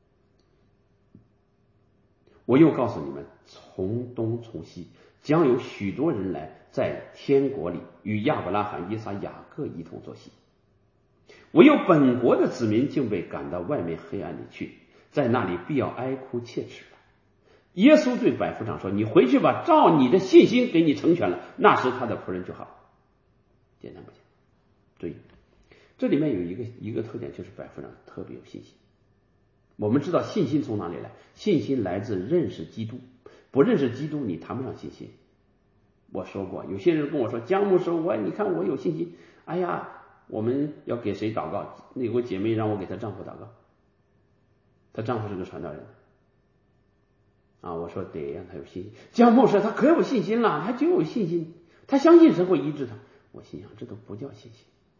S1: 我又告诉你们，从东从西将有许多人来，在天国里与亚伯拉罕、以撒、雅各一同坐席。唯有本国的子民竟被赶到外面黑暗里去，在那里必要哀哭切齿了。耶稣对百夫长说：你回去吧，照你的信心给你成全了，那时他的仆人就好。简单不简单？注意，这里面有一个一个特点，就是百夫长特别有信心。我们知道信心从哪里来？信心来自认识基督，不认识基督你谈不上信心。我说过，有些人跟我说，姜牧师，我你看我有信心，哎呀，我们要给谁祷告？那有个姐妹让我给她丈夫祷告，她丈夫是个传道人啊，我说得让他有信心。姜牧师他可有信心了，他就有信心，他相信神会医治他。我心想，这都不叫信心，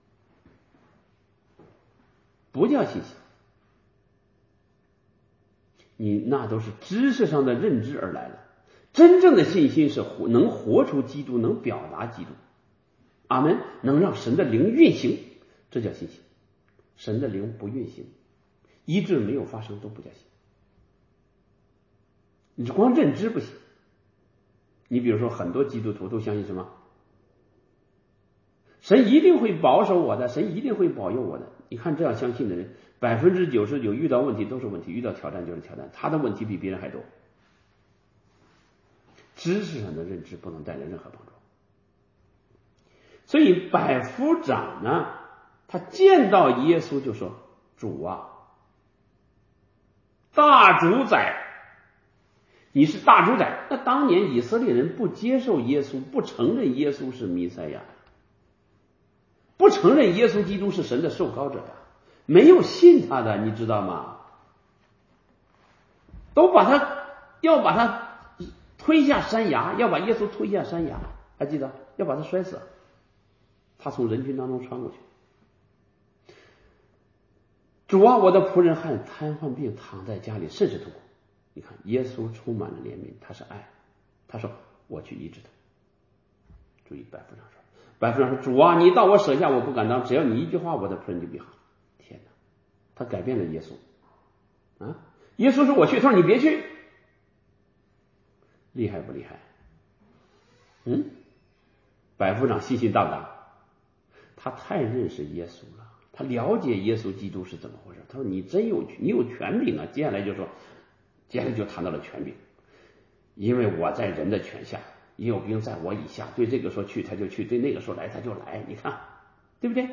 S1: 不叫信心，你那都是知识上的认知而来的。真正的信心是能活出基督，能表达基督。阿门，能让神的灵运行，这叫信心。神的灵不运行，医治没有发生，都不叫信。你光认知不行。你比如说很多基督徒都相信什么？神一定会保守我的，神一定会保佑我的。你看这样相信的人，百分之九十九遇到问题都是问题，遇到挑战就是挑战，他的问题比别人还多。知识上的认知不能带来任何帮助。所以百夫长呢，他见到耶稣就说：主啊，大主宰，你是大主宰。那当年以色列人不接受耶稣，不承认耶稣是弥赛亚，不承认耶稣基督是神的受膏者呀，没有信他的，你知道吗？都把他要把他推下山崖，要把耶稣推下山崖，还记得要把他摔死，他从人群当中穿过去。主啊，我的仆人患瘫痪病，躺在家里，甚是痛苦。你看，耶稣充满了怜悯，他是爱，他说我去医治他。注意，百夫长说，百夫长说，主啊，你到我舍下，我不敢当，只要你一句话，我的仆人就必好。天哪，他改变了耶稣啊！耶稣说我去，他说你别去。厉害不厉害？嗯，百夫长信心大不大？他太认识耶稣了， 他了解耶稣基督是怎么回事。他说你真有你有权柄啊。接下来就说，接下来就谈到了权柄，因为我在人的权下，也有兵在我以下，对这个说去他就去，对那个说来他就来，你看对不对？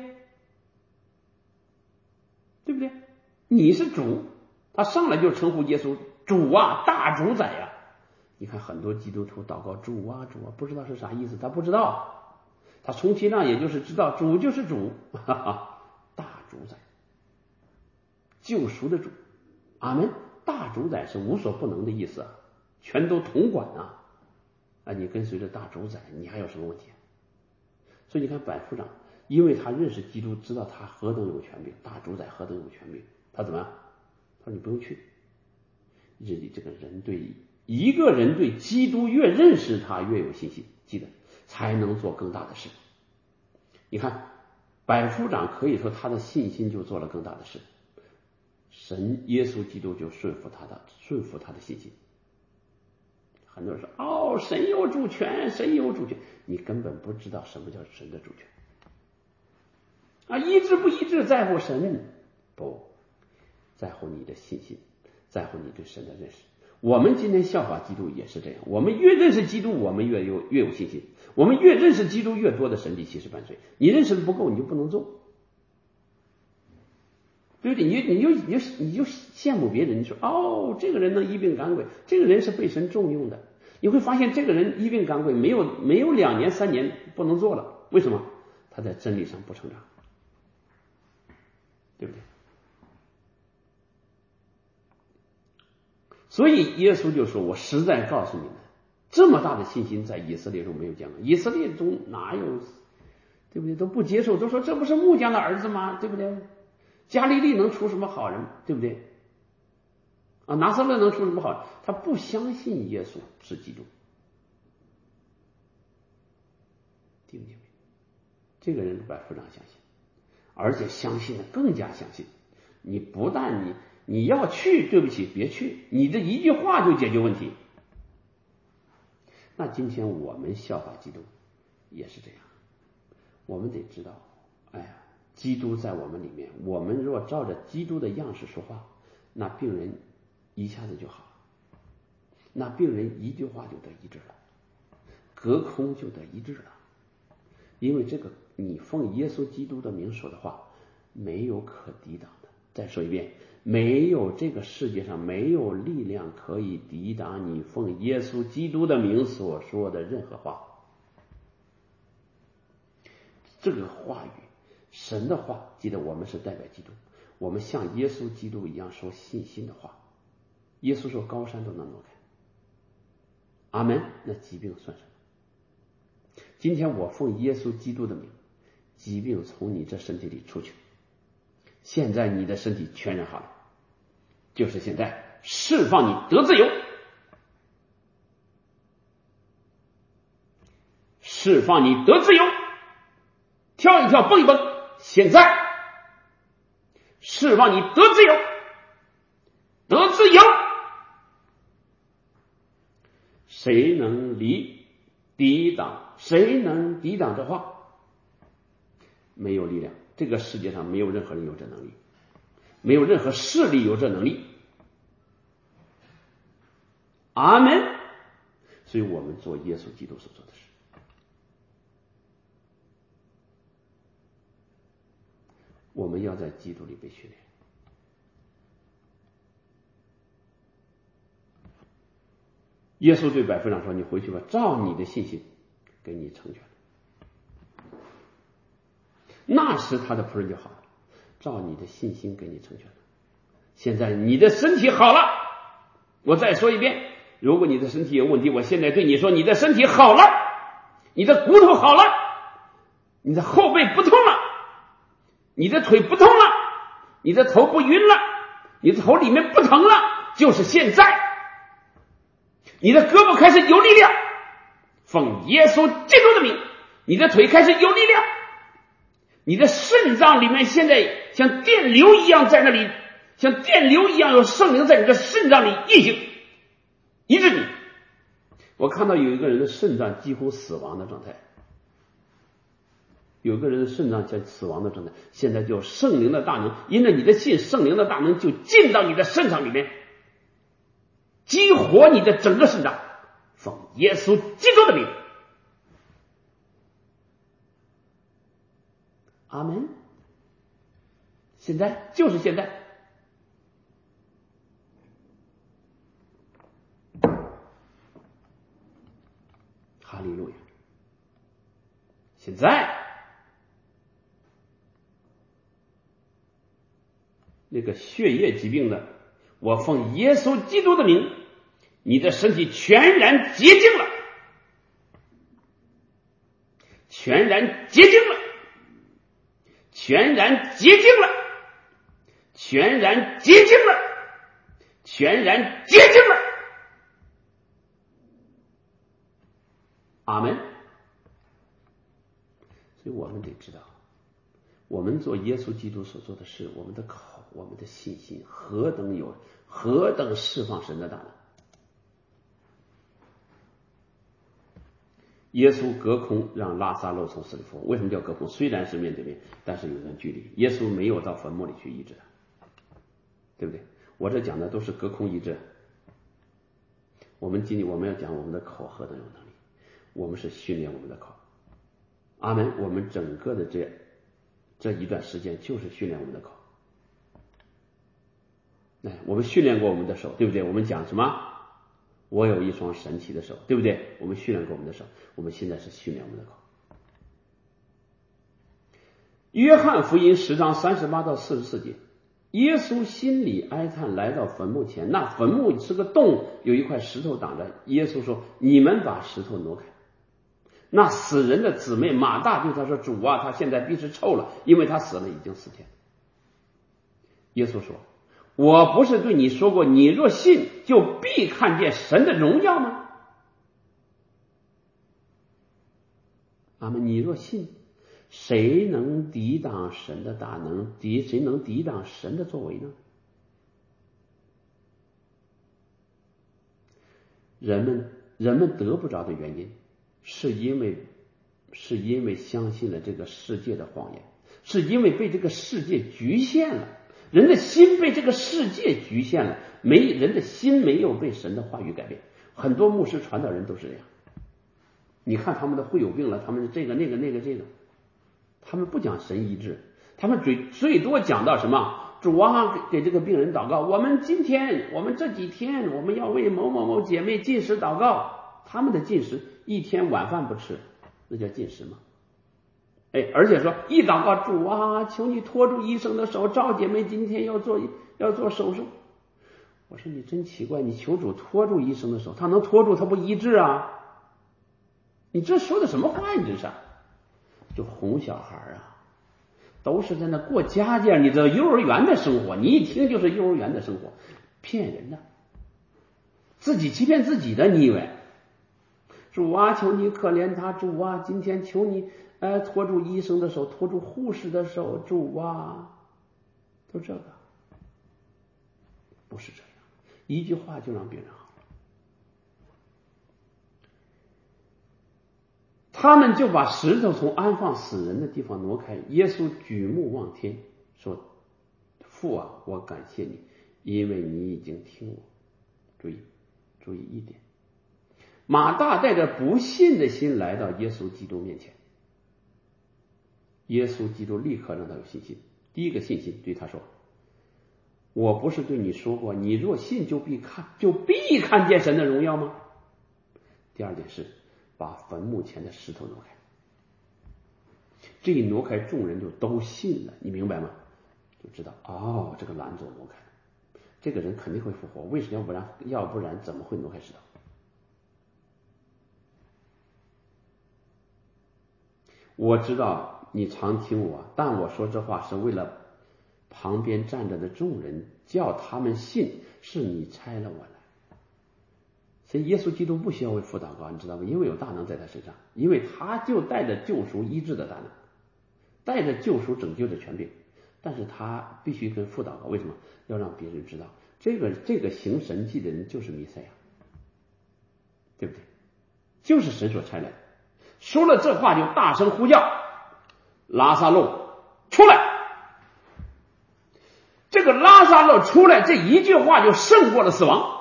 S1: 对不对？你是主，他上来就称呼耶稣主啊，大主宰呀、啊。你看很多基督徒祷告主啊主啊，不知道是啥意思，他不知道，他充其量也就是知道主就是主，哈哈，大主宰，救赎的主，阿门。大主宰是无所不能的意思啊，全都统管啊。啊，你跟随着大主宰，你还有什么问题？所以你看百夫长，因为他认识基督，知道他何等有权柄，大主宰何等有权柄，他怎么样？他说你不用去。日里这个人对一个人对基督越认识他越有信心，记得才能做更大的事。你看百夫长可以说他的信心就做了更大的事，神耶稣基督就顺服他的顺服他的信心。很多人说哦，神有主权，神有主权，你根本不知道什么叫神的主权啊！医治不医治在乎神，不在乎你的信心，在乎你对神的认识。我们今天效法基督也是这样，我们越认识基督，我们越有越有信心，我们越认识基督，越多的神迹奇事伴随。你认识的不够，你就不能做，对不对？你你就你就你就羡慕别人，你说哦，这个人能医病赶鬼，这个人是被神重用的。你会发现这个人医病赶鬼，没有没有两年三年不能做了，为什么？他在真理上不成长，对不对？所以耶稣就说，我实在告诉你们，这么大的信心在以色列中没有见过，以色列中哪有，对不对？都不接受，都说这不是木匠的儿子吗？对不对？加利利能出什么好人，对不对？啊，拿撒勒能出什么好人？他不相信耶稣是基督，听不听？这个人百夫长相信，而且相信的更加相信。你不但你你要去，对不起，别去，你这一句话就解决问题。那今天我们效法基督也是这样，我们得知道，哎呀，基督在我们里面，我们若照着基督的样式说话，那病人一下子就好了，那病人一句话就得医治了，隔空就得医治了。因为这个你奉耶稣基督的名说的话，没有可抵挡的。再说一遍，没有这个世界上没有力量可以抵挡你奉耶稣基督的名所说的任何话。这个话语，神的话，记得我们是代表基督，我们像耶稣基督一样说信心的话。耶稣说高山都能挪开，阿门。那疾病算什么？今天我奉耶稣基督的名，疾病从你这身体里出去，现在你的身体全然好了，就是现在释放你得自由，释放你得自由，跳一跳蹦一蹦，现在释放你得自由，得自由。谁能离抵挡？谁能抵挡这话？没有力量，这个世界上没有任何人有这能力，没有任何势力有这能力。阿门。所以我们做耶稣基督所做的事，我们要在基督里被训练。耶稣对百夫长说，你回去吧，照你的信心给你成全。那时他的仆人就好了，照你的信心给你成全了。现在你的身体好了，我再说一遍，如果你的身体有问题，我现在对你说，你的身体好了，你的骨头好了，你的后背不痛了，你的腿不痛了，你的头不晕了，你的头里面不疼了，就是现在。你的胳膊开始有力量，奉耶稣基督的名，你的腿开始有力量，你的肾脏里面现在像电流一样在那里，像电流一样有圣灵在你的肾脏里运行，医治你。我看到有一个人的肾脏几乎死亡的状态， 有个人肾脏像死亡的状态，现在就圣灵的大能，因着你的信，圣灵的大能就进到你的肾脏里面，激活你的整个肾脏，奉耶稣基督的名，阿门。现在就是现在，哈利路亚！现在那个血液疾病的，我奉耶稣基督的名，你的身体全然洁净了，全然洁净了，全然洁净了，全然洁净了，全然洁净了，阿门。所以我们得知道，我们做耶稣基督所做的事，我们的口，我们的信心何等有，何等释放神的大能。耶稣隔空让拉撒路从死里复活，为什么叫隔空？虽然是面对面，但是有段距离，耶稣没有到坟墓里去医治他，对不对？我这讲的都是隔空医治。我们今天我们要讲我们的口何等有能力，我们是训练我们的口，阿门。我们整个的这这一段时间就是训练我们的口。哎，我们训练过我们的手，对不对？我们讲什么？我有一双神奇的手，对不对？我们训练过我们的手，我们现在是训练我们的口。约翰福音十章三十八到四十四节，耶稣心里哀叹，来到坟墓前，那坟墓是个洞，有一块石头挡着。耶稣说：“你们把石头挪开。”那死人的姊妹马大对他说：“主啊，他现在必是臭了，因为他死了已经四天。”耶稣说：“我不是对你说过，你若信，就必看见神的荣耀吗？”阿们。你若信，谁能抵挡神的大能？敌谁能抵挡神的作为呢？人们人们得不着的原因，是因为是因为相信了这个世界的谎言，是因为被这个世界局限了。人的心被这个世界局限了，没人的心没有被神的话语改变。很多牧师传道人都是这样，你看他们的会有病了，他们这个那个那个这个，他们不讲神医治，他们最最多讲到什么？主啊，给这个病人祷告。我们今天，我们这几天，我们要为某某某姐妹禁食祷告。他们的禁食一天晚饭不吃，那叫禁食吗？哎，而且说一祷告，主啊，求你拖住医生的手，赵姐妹今天要做要做手术。我说你真奇怪，你求主拖住医生的手，他能拖住他不医治啊？你这说的什么话？你这是就哄小孩啊，都是在那过家家，你这幼儿园的生活，你一听就是幼儿园的生活，骗人的，自己欺骗自己的，你以为？主啊，求你可怜他，主啊，今天求你呃拖住医生的手，拖住护士的手，主啊，都这个不是这样，一句话就让别人好了。他们就把石头从安放死人的地方挪开。耶稣举目望天说：“父啊，我感谢你，因为你已经听我。”注意，注意一点，马大带着不信的心来到耶稣基督面前，耶稣基督立刻让他有信心。第一个信心对他说：“我不是对你说过，你若信就必看，就必看见神的荣耀吗？”第二点是把坟墓前的石头挪开，这一挪开，众人就都信了，你明白吗？就知道哦，这个拦阻挪开，这个人肯定会复活。为什么？要不然要不然怎么会挪开石头？我知道你常听我，但我说这话是为了旁边站着的众人，叫他们信是你差了我来。所以耶稣基督不需要为父祷告，你知道吗？因为有大能在他身上，因为他就带着救赎医治的大能，带着救赎拯救的权柄，但是他必须跟父祷告。为什么？要让别人知道这个这个行神迹的人就是弥赛亚，对不对？就是神所差来的。说了这话就大声呼叫， 拉撒路出来。这个拉撒路出来这一句话就胜过了死亡。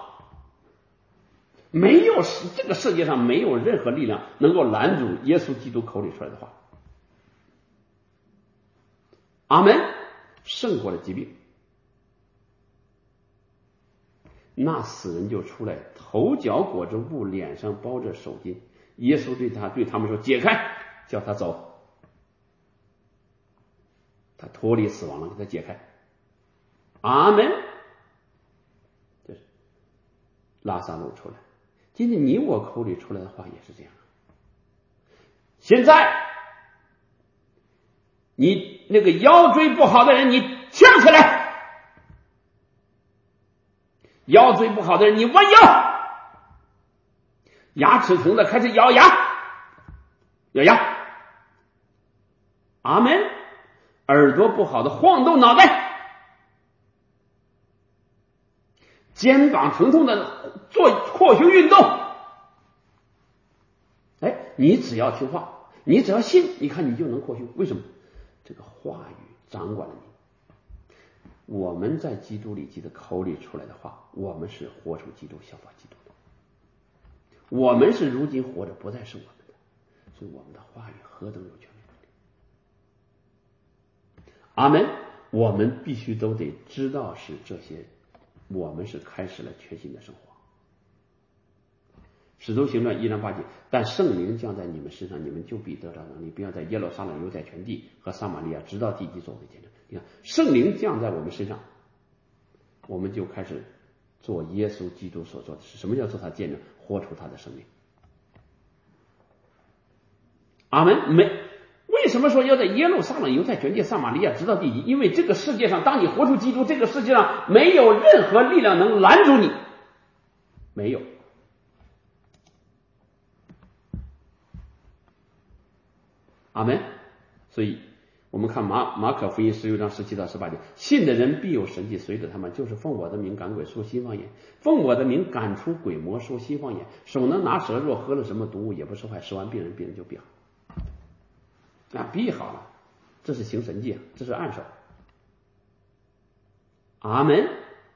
S1: 没有，这个世界上没有任何力量能够拦阻耶稣基督口里出来的话。阿门，胜过了疾病。那死人就出来，头脚裹着布，脸上包着手巾。耶稣对他对他们说：“解开，叫他走。”他脱离死亡了，给他解开。阿门。这是拉撒路出来。今天你我口里出来的话也是这样。现在你那个腰椎不好的人，你跳起来；腰椎不好的人，你弯腰；牙齿疼的开始咬牙，咬牙。阿门。耳朵不好的晃动脑袋。肩膀疼痛的做扩胸运动。哎，你只要听话，你只要信，你看你就能扩胸。为什么？这个话语掌管了你。我们在基督里记得口里出来的话，我们是活出基督，效法基督的。我们是如今活着，不再是我们的，所以我们的话语何等有权利。阿门。我们必须都得知道是这些，我们是开始了全新的生活。使徒行传一章八节，但圣灵降在你们身上，你们就必得着能力，不要在耶路撒冷、犹太全地和撒玛利亚直到地极做为见证。你看，圣灵降在我们身上，我们就开始做耶稣基督所做的事。什么叫做他见证？活出他的生命。阿门。没。为什么说要在耶路撒冷、犹太全地、撒玛利亚直到地极？因为这个世界上，当你活出基督，这个世界上没有任何力量能拦阻你，没有。阿门。所以我们看马马可福音十六章十七到十八节，信的人必有神迹随着他们，就是奉我的名赶鬼，说新方言；奉我的名赶出鬼魔，说新方言；手能拿蛇，若喝了什么毒物，也不是坏，使完病人，病人就必好。啊，必好了，这是行神迹，这是按手。阿门。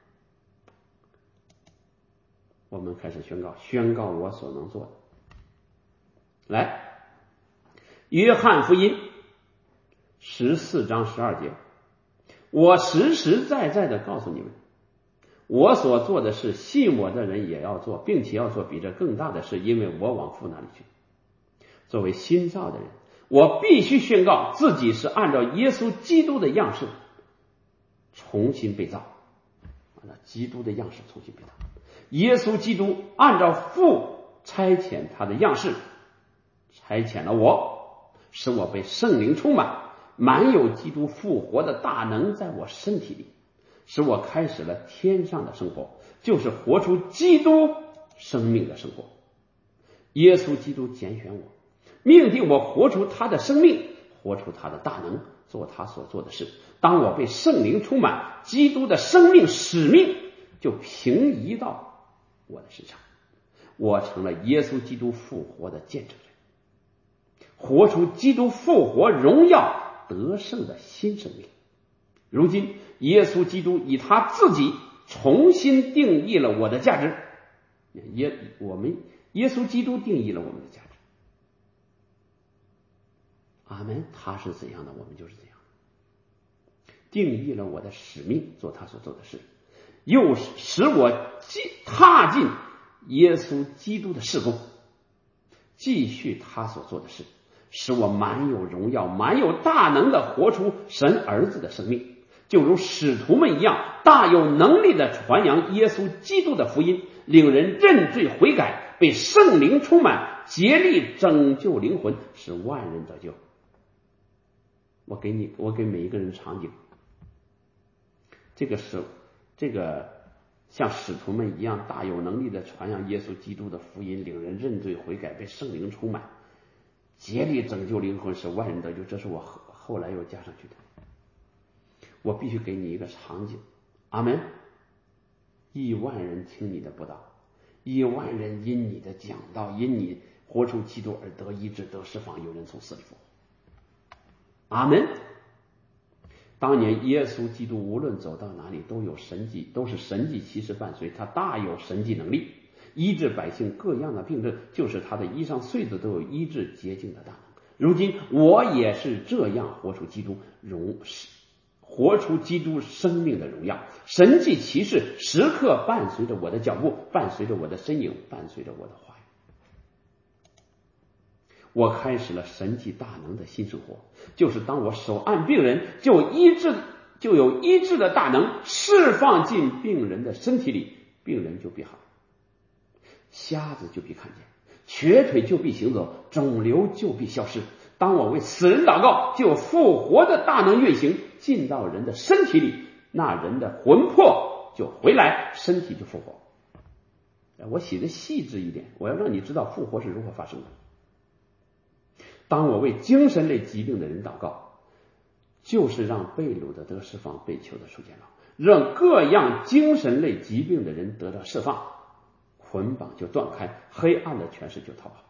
S1: 我们开始宣告，宣告我所能做的。来，约翰福音十四章十二节，我实实在在的告诉你们，我所做的事，信我的人也要做，并且要做比这更大的事，因为我往父那里去。作为新造的人，我必须宣告自己是按照耶稣基督的样式重新被造，按照基督的样式重新被造。耶稣基督按照父差遣他的样式差遣了我，使我被圣灵充满，满有基督复活的大能在我身体里，使我开始了天上的生活，就是活出基督生命的生活。耶稣基督拣选我，命定我活出他的生命，活出他的大能，做他所做的事。当我被圣灵充满，基督的生命使命就平移到我的身上，我成了耶稣基督复活的见证人，活出基督复活荣耀得胜的新生命。如今耶稣基督以他自己重新定义了我的价值，耶我们耶稣基督定义了我们的价值。阿门。他是怎样的，我们就是怎样，定义了我的使命，做他所做的事，又使我踏进耶稣基督的事工，继续他所做的事，使我满有荣耀，满有大能的活出神儿子的生命，就如使徒们一样，大有能力的传扬耶稣基督的福音，令人认罪悔改，被圣灵充满，竭力拯救灵魂，使万人得救。我给你，我给每一个人场景，这个是这个像使徒们一样大有能力的传扬耶稣基督的福音，令人认罪悔改，被圣灵充满，竭力拯救灵魂，使万人得救。这是我后来又加上去的。我必须给你一个场景。阿门。亿万人听你的布道，亿万人因你的讲道，因你活出基督而得医治，得释放，有人从死里复活。 阿门。当年耶稣基督无论走到哪里都有神迹，都是神迹奇事伴随，他大有神迹能力，医治百姓各样的病症，就是他的衣裳穗子都有医治洁净的大能。如今我也是这样活出基督荣活出基督生命的荣耀，神迹奇事时刻伴随着我的脚步，伴随着我的身影，伴随着我的话语。我开始了神迹大能的新生活，就是当我手按病人，就医治就有医治的大能释放进病人的身体里，病人就必好，瞎子就必看见，瘸腿就必行走，肿瘤就必消失。当我为死人祷告，就有复活的大能运行进到人的身体里，那人的魂魄就回来，身体就复活。我写的细致一点，我要让你知道复活是如何发生的。当我为精神类疾病的人祷告，就是让被掳的得释放，被囚的出监牢，让各样精神类疾病的人得到释放，捆绑就断开，黑暗的权势就逃跑。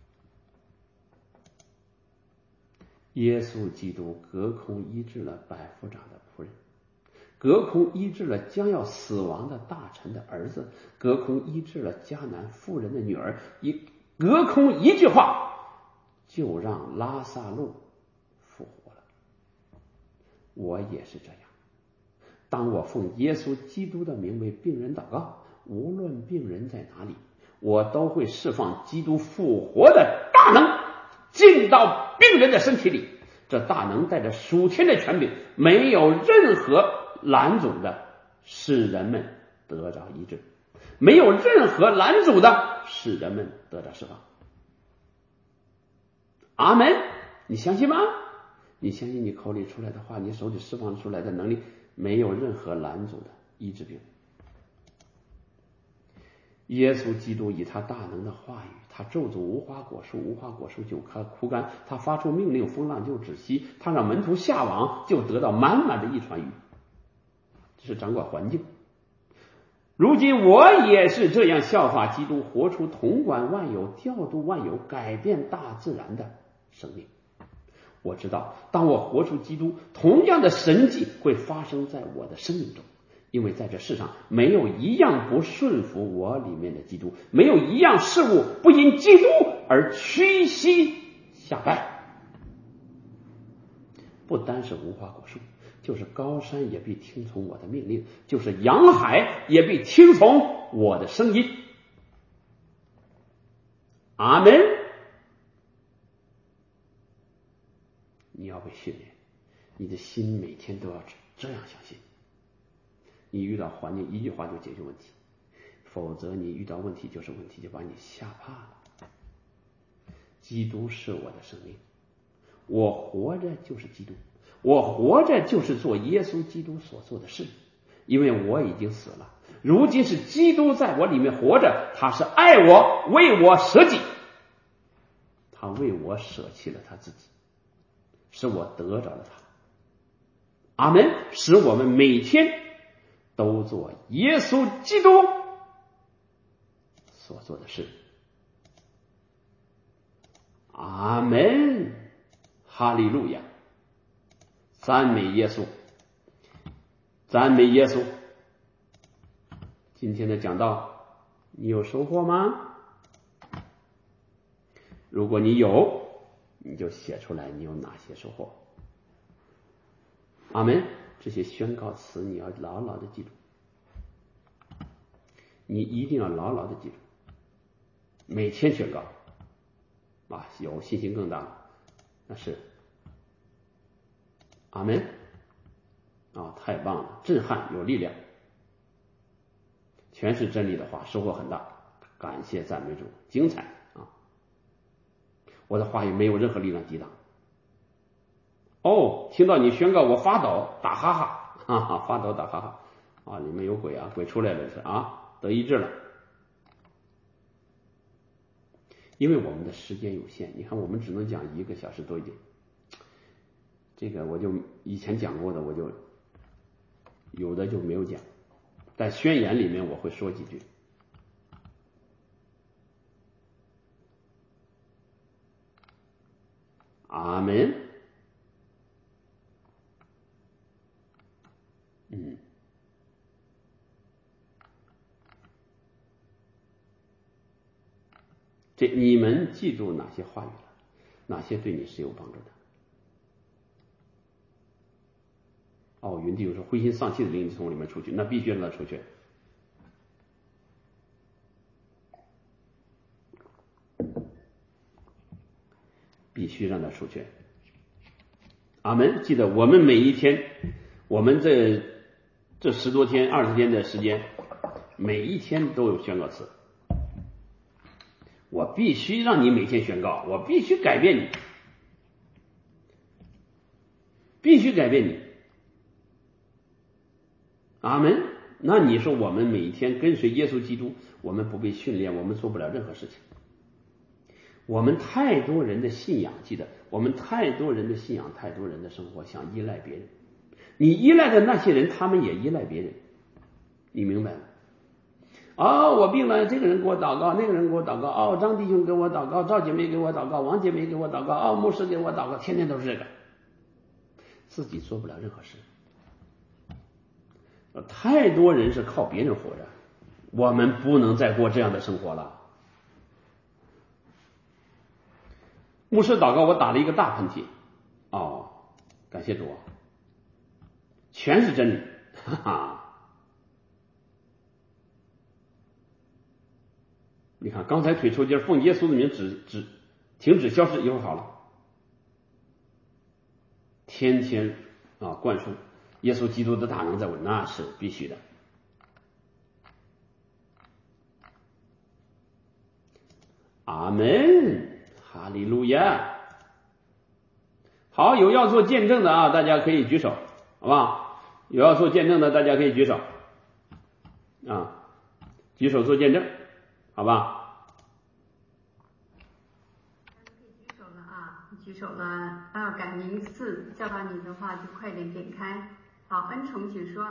S1: 耶稣基督隔空医治了百夫长的仆人，隔空医治了将要死亡的大臣的儿子，隔空医治了迦南妇人的女儿，一隔空一句话就让拉撒路复活了。我也是这样，当我奉耶稣基督的名为病人祷告，无论病人在哪里，我都会释放基督复活的大能进到病人的身体里。这大能带着属天的权柄，没有任何拦阻的使人们得着医治，没有任何拦阻的使人们得着释放。阿门，你相信吗？你相信你口里出来的话，你手里释放出来的能力没有任何拦阻的医治病。耶稣基督以他大能的话语，他咒诅无花果树，无花果树就枯干，他发出命令，风浪就止息，他让门徒下网，就得到满满的一船鱼。这是掌管环境。如今我也是这样效法基督，活出统管万有、调度万有、改变大自然的生命。我知道当我活出基督，同样的神迹会发生在我的生命中，因为在这世上没有一样不顺服我里面的基督，没有一样事物不因基督而屈膝下拜。不单是无花果树，就是高山也必听从我的命令，就是洋海也必听从我的声音。阿门。你要被训练，你的心每天都要这样相信。你遇到环境一句话就解决问题，否则你遇到问题就是问题，就把你吓怕了。基督是我的生命，我活着就是基督，我活着就是做耶稣基督所做的事，因为我已经死了，如今是基督在我里面活着，他是爱我，为我舍己，他为我舍弃了他自己，使我得着了他。阿门。使我们每天都做耶稣基督所做的事。阿门。哈利路亚。赞美耶稣，赞美耶稣。今天的讲道你有收获吗？如果你有，你就写出来你有哪些收获。阿门。这些宣告词你要牢牢的记住，你一定要牢牢的记住，每天宣告啊，有信心更大了，那是阿门啊，太棒了，震撼，有力量，全是真理的话，收获很大，感谢赞美主，精彩啊！我的话语没有任何力量抵挡。哦，听到你宣告我发抖打哈哈，哈哈，发抖打哈哈啊，里面有鬼啊，鬼出来了是啊，得医治了。因为我们的时间有限，你看我们只能讲一个小时多一点，这个我就以前讲过的我就有的就没有讲，在宣言里面我会说几句。阿门。 这你们记住哪些话语了？哪些对你是有帮助的？哦，云弟兄说灰心丧气的灵从里面出去，那必须让他出去。必须让他出去。阿门。记得我们每一天，我们这这十多天、二十天的时间，每一天都有宣告词。我必须让你每天宣告，我必须改变你，必须改变你。阿门。那你说我们每一天跟随耶稣基督，我们不被训练，我们做不了任何事情。我们太多人的信仰，记得我们太多人的信仰，太多人的生活想依赖别人。你依赖的那些人，他们也依赖别人，你明白吗？哦，我病了，这个人给我祷告，那个人给我祷告，哦，张弟兄给我祷告，赵姐妹给我祷告，王姐妹给我祷告，哦，牧师给我祷告，天天都是这个，自己做不了任何事。太多人是靠别人活着，我们不能再过这样的生活了。牧师祷告，我打了一个大喷嚏，哦，感谢主，全是真理，哈哈。你看，刚才腿抽筋，奉耶稣的名止止停止消失，一会儿好了。天天啊灌输耶稣基督的大能在我，那是必须的。阿门，哈利路亚。好，有要做见证的啊，大家可以举手，好不好？有要做见证的，大家可以举手啊，举手做见证，好吧？
S2: 可以举手了啊，举手了啊，感名字叫到你的话就快点点开。好，恩宠请说，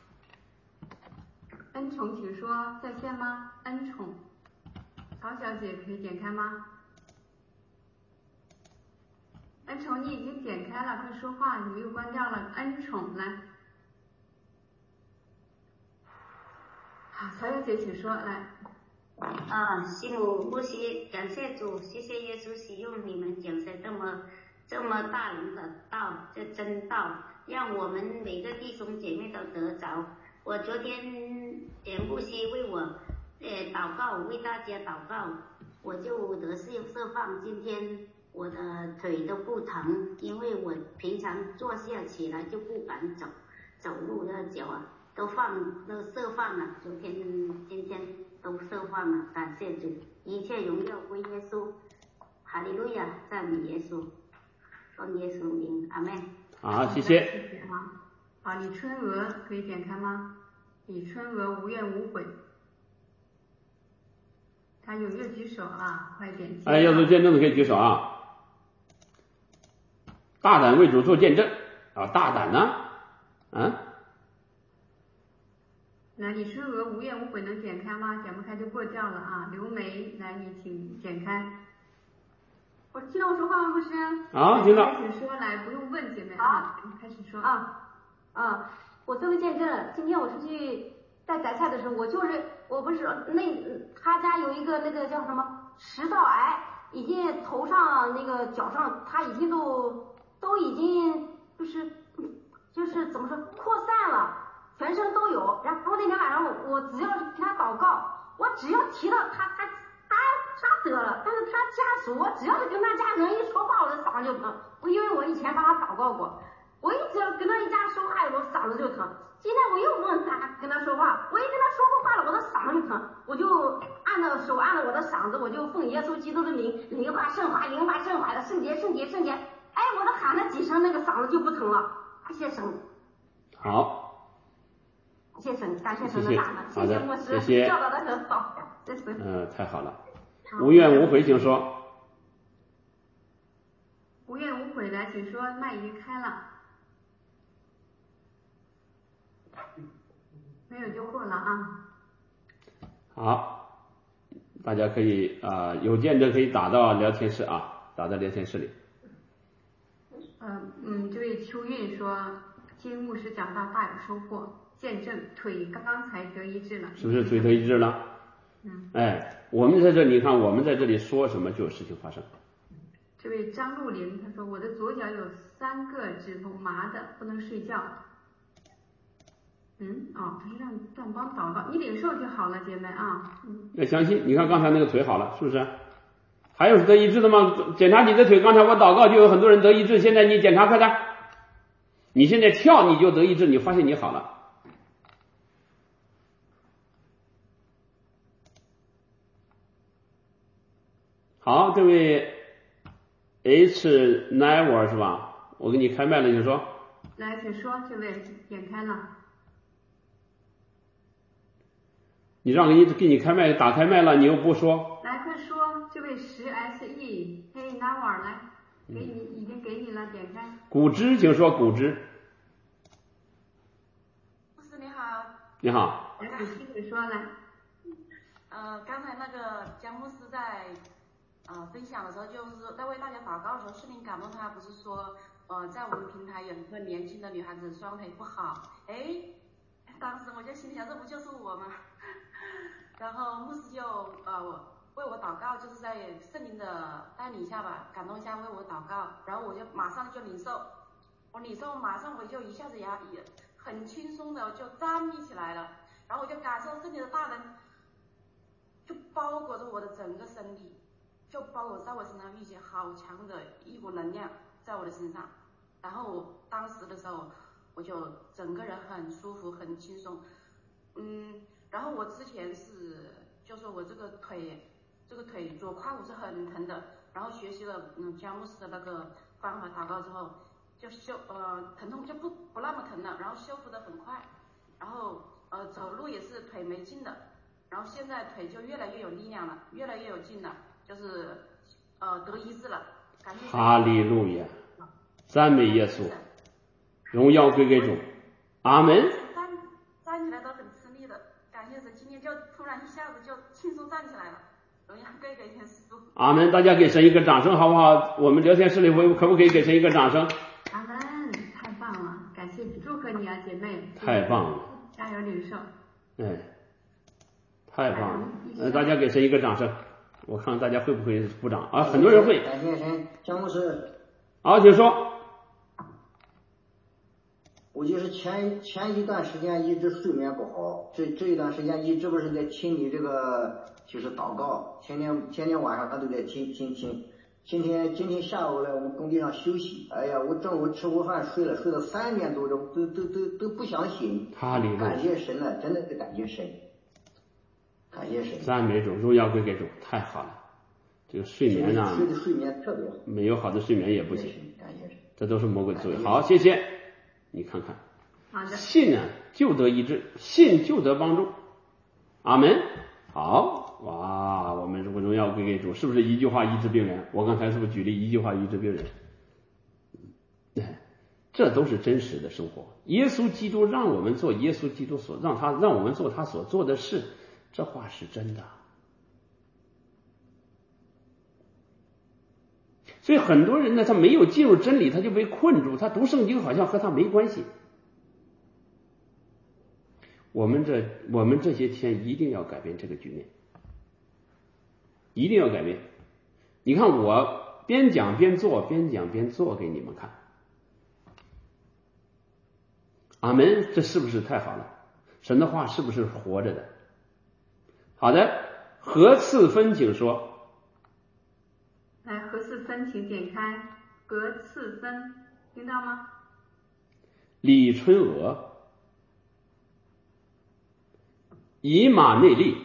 S2: 恩宠请说，在线吗？恩宠，曹小姐可以点开吗？恩宠，你已经点开了，快说话，你没有关掉了。恩宠，来。好，曹小姐请说，来。
S3: 啊，西姆牧师，感谢主，谢谢耶稣使用你们讲的这么这么大能的道，这真道，让我们每个弟兄姐妹都得着。我昨天连牧师为我呃祷告，为大家祷告，我就得释释放。今天我的腿都不疼，因为我平常坐下起来就不敢走，走路的脚啊都放都释放了。昨天今天都释放了，感谢主，一切荣耀归耶稣，哈利路亚，赞美耶稣，奉耶稣名，阿门。
S1: 好，谢谢。
S2: 谢谢啊。好，李春娥可以点开吗？李春娥无怨无悔，他踊跃举手啊，快点。
S1: 哎，要做见证的可以举手啊。大胆为主做见证啊，大胆呢、啊，啊。
S2: 来，李春娥无怨无悔能点开吗？点不开就过掉了啊。刘梅，来，你请点开。我听到我说话吗？不是。
S1: 好，听到。
S2: 开始说，来，不用问姐妹啊，开始说
S4: 啊啊！我做个见证，今天我出去带白菜的时候，我就是我不是那他家有一个那个叫什么食道癌，已经头上那个脚上他已经都都已经就是就是怎么说扩散了。全身都有，然后那天晚上我我只要给他祷告，我只要提到他他他他得了，但是他家属我只要是跟他家人一说话，我的嗓子就疼。我因为我以前帮他祷告过，我一只要跟他一家说话，我嗓子就疼。今天我又问他跟他说话，我一跟他说过话了，我的嗓子就疼，我就按着手按着我的嗓子，我就奉耶稣基督的名，灵化圣化，灵化圣化的圣洁圣洁圣洁，哎，我的喊了几声，那个嗓子就不疼了。谢谢神。
S1: 好。
S4: 谢谢神，感谢神的大能，
S1: 谢谢
S4: 牧师教导的很好，谢谢。
S1: 嗯，太好了，无怨无悔，请说。
S2: 无怨无悔来，请说，麦已经开了，没有就过了啊。
S1: 好，大家可以啊、呃，有见证可以打到聊天室啊，打到聊天室里。
S2: 嗯嗯，这位秋韵说，听牧师讲到大有收获。见证腿刚刚才得医治了，
S1: 是不是腿得医治了？
S2: 嗯。
S1: 哎，我们在这里，你看我们在这里说什么就有事情发生。
S2: 这位张露玲她说我的左脚有三个指头麻的，不能睡觉。嗯，哦，他是让让帮祷告，你领受就好了，姐妹啊。嗯。
S1: 要相信，你看刚才那个腿好了，是不是？还有是得医治的吗？检查你的腿，刚才我祷告就有很多人得医治，现在你检查快点，你现在跳你就得医治，你发现你好了。好，这位 H Never 是吧？我给你开麦了，你说。
S2: 来，请说，这位点开了。
S1: 你让给你给你开麦，打开麦了，你又不说。
S2: 来，快说，这位十 S E， 嘿 Never 来，给你已经给你了，点开。
S1: 古芝，请说古芝。
S5: 牧师你好。
S1: 你好。
S2: 来，古芝你说来。
S5: 呃，刚才那个江牧师在呃分享的时候，就是在为大家祷告的时候，圣灵感动他，不是说呃在我们平台有一个年轻的女孩子双腿不好，哎，当时我就心想这不就是我吗？然后牧师就呃为我祷告，就是在圣灵的带领下吧，感动下为我祷告，然后我就马上就领受，我领受马上我就一下子也也很轻松的就站立起来了，然后我就感受圣灵的大能就包裹着我的整个身体，就包裹在我身上，并且好强的一股能量在我的身上，然后我当时的时候我就整个人很舒服很轻松，嗯。然后我之前是，就说我这个腿，这个腿左胯骨是很疼的，然后学习了嗯姜牧师的那个方法祷告之后，就修呃疼痛就不不那么疼了，然后修复的很快，然后呃走路也是腿没劲的，然后现在腿就越来越有力量了，越来越有劲了，就是呃得医治了，感谢
S1: 哈利路亚，赞美耶稣，荣耀归给主，阿门。
S5: 站站起来都很吃力的。感谢神，今天就突然一下子就轻松站起来了，荣耀归给耶稣。
S1: 阿门！大家给神一个掌声好不好？我们聊天室里我可不可以给神一个掌声？
S2: 阿门，太棒了，感谢祝贺你啊，姐妹！
S1: 太棒了，
S2: 加油领受。
S1: 哎，太棒了！呃，大家给神一个掌声，我看看大家会不会鼓掌啊？很多人会。
S6: 感谢神，姜牧师。
S1: 好，请说。
S6: 我就是前前一段时间一直睡眠不好，这这一段时间一直不是在听你这个就是祷告，天天天天晚上他都在听听听。今天今天下午来我们工地上休息，哎呀，我中午吃过饭睡了，睡到三点多钟，都都都都不想醒。
S1: 哈利路亚，
S6: 感谢神了，真的是感谢神，感谢神。
S1: 赞美主，荣耀归给主，太好了。这个睡眠呢，
S6: 睡的睡眠特别好，
S1: 没有好的睡眠也不行，
S6: 感谢神，
S1: 这都是魔鬼的作为。好，谢谢。你看看，
S2: 好的，
S1: 信呢就得医治，信就得帮助，阿门。好，哇，我们荣耀归给主，是不是一句话医治病人？我刚才是不是举例一句话医治病人？这都是真实的生活。耶稣基督让我们做耶稣基督所让他让我们做他所做的事，这话是真的。所以很多人呢，他没有进入真理，他就被困住，他读圣经好像和他没关系。我们这我们这些天一定要改变这个局面，一定要改变。你看我边讲边做，边讲边做给你们看，阿门！这是不是太好了？神的话是不是活着的？好的，何次分请说。
S2: 来，何次分请点开何次分，听到吗？
S1: 李春娥，以马内利，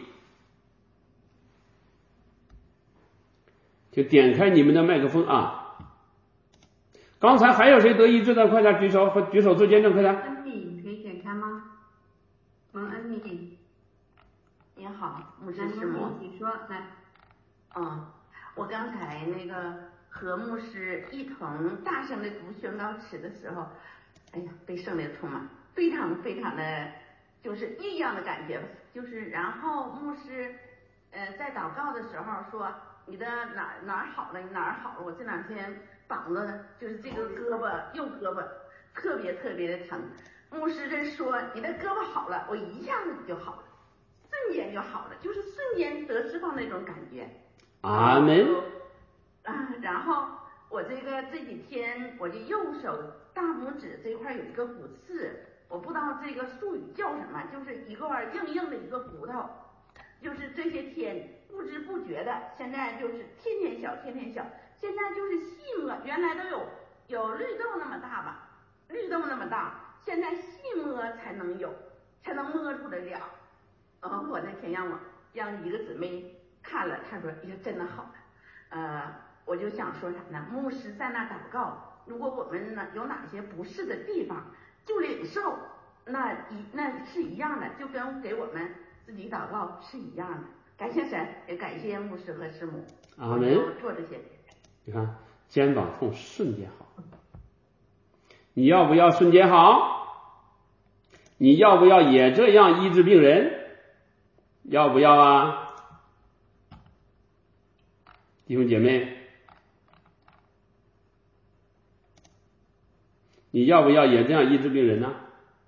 S1: 就点开你们的麦克风啊！刚才还有谁得医治的？快点举手，和举手做见证，快点。
S2: 恩米可以点开吗？蒙恩米，
S7: 您好，牧师
S2: 来，
S7: 师母，
S2: 请说，来。
S7: 嗯，我刚才那个和牧师一同大声的读宣告词的时候，哎呀，被圣灵充满，非常非常的就是异样的感觉吧。就是然后牧师呃在祷告的时候说你的哪哪儿好了，你哪儿好了，我这两天绑了就是这个胳膊右胳膊特别特别的疼。牧师这说你的胳膊好了，我一下子就好了。 瞬间就好了，就是瞬间得释放那种感觉。
S1: 阿门。
S7: 啊，然后我这个这几天我的右手大拇指这块有一个骨刺，我不知道这个术语叫什么，就是一块硬硬的一个骨头，就是这些天不知不觉的，现在就是天天小天天小，现在就是细末，原来都有有绿豆那么大吧，绿豆那么大，现在细摸才能有，才能摸出来了。呃，我那天让我让一个姊妹看了，她说哎呀真的好了，呃。我就想说啥呢？牧师在那祷告，如果我们呢有哪些不适的地方，就领受，那一那是一样的，就跟给我们自己祷告是一样的。感谢神，也感谢牧师和师母。
S1: 阿门。
S7: 做这些。
S1: 你看肩膀痛瞬间好，你要不要瞬间好？你要不要也这样医治病人？要不要啊？弟兄姐妹，你要不要也这样医治病人呢？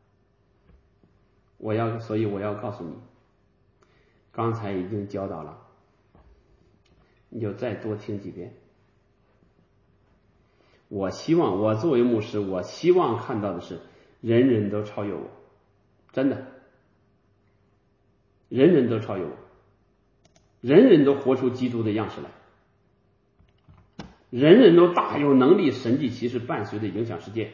S1: 我要，所以我要告诉你，刚才已经教导了，你就再多听几遍。我希望我作为牧师，我希望看到的是人人都超越我，真的，人人都超越我，人人都活出基督的样式来，人人都大有能力，神迹奇事伴随的影响世界。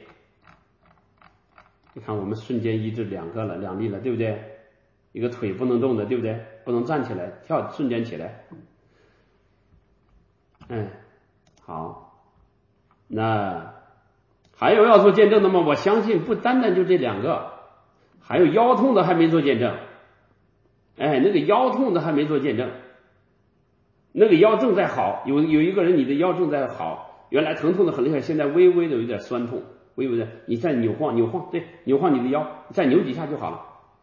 S1: 你看我们瞬间医治两个了，两例了，对不对？一个腿不能动的，对不对？不能站起来，跳瞬间起来。嗯，好，那还有要做见证的吗？我相信不单单就这两个，还有腰痛的还没做见证。哎，那个腰痛的还没做见证，那个腰正在好，有有一个人你的腰正在好，原来疼痛的很厉害，现在微微的有点酸痛，微微的，你再扭晃扭晃，对，扭晃你的腰，再扭几下就好了。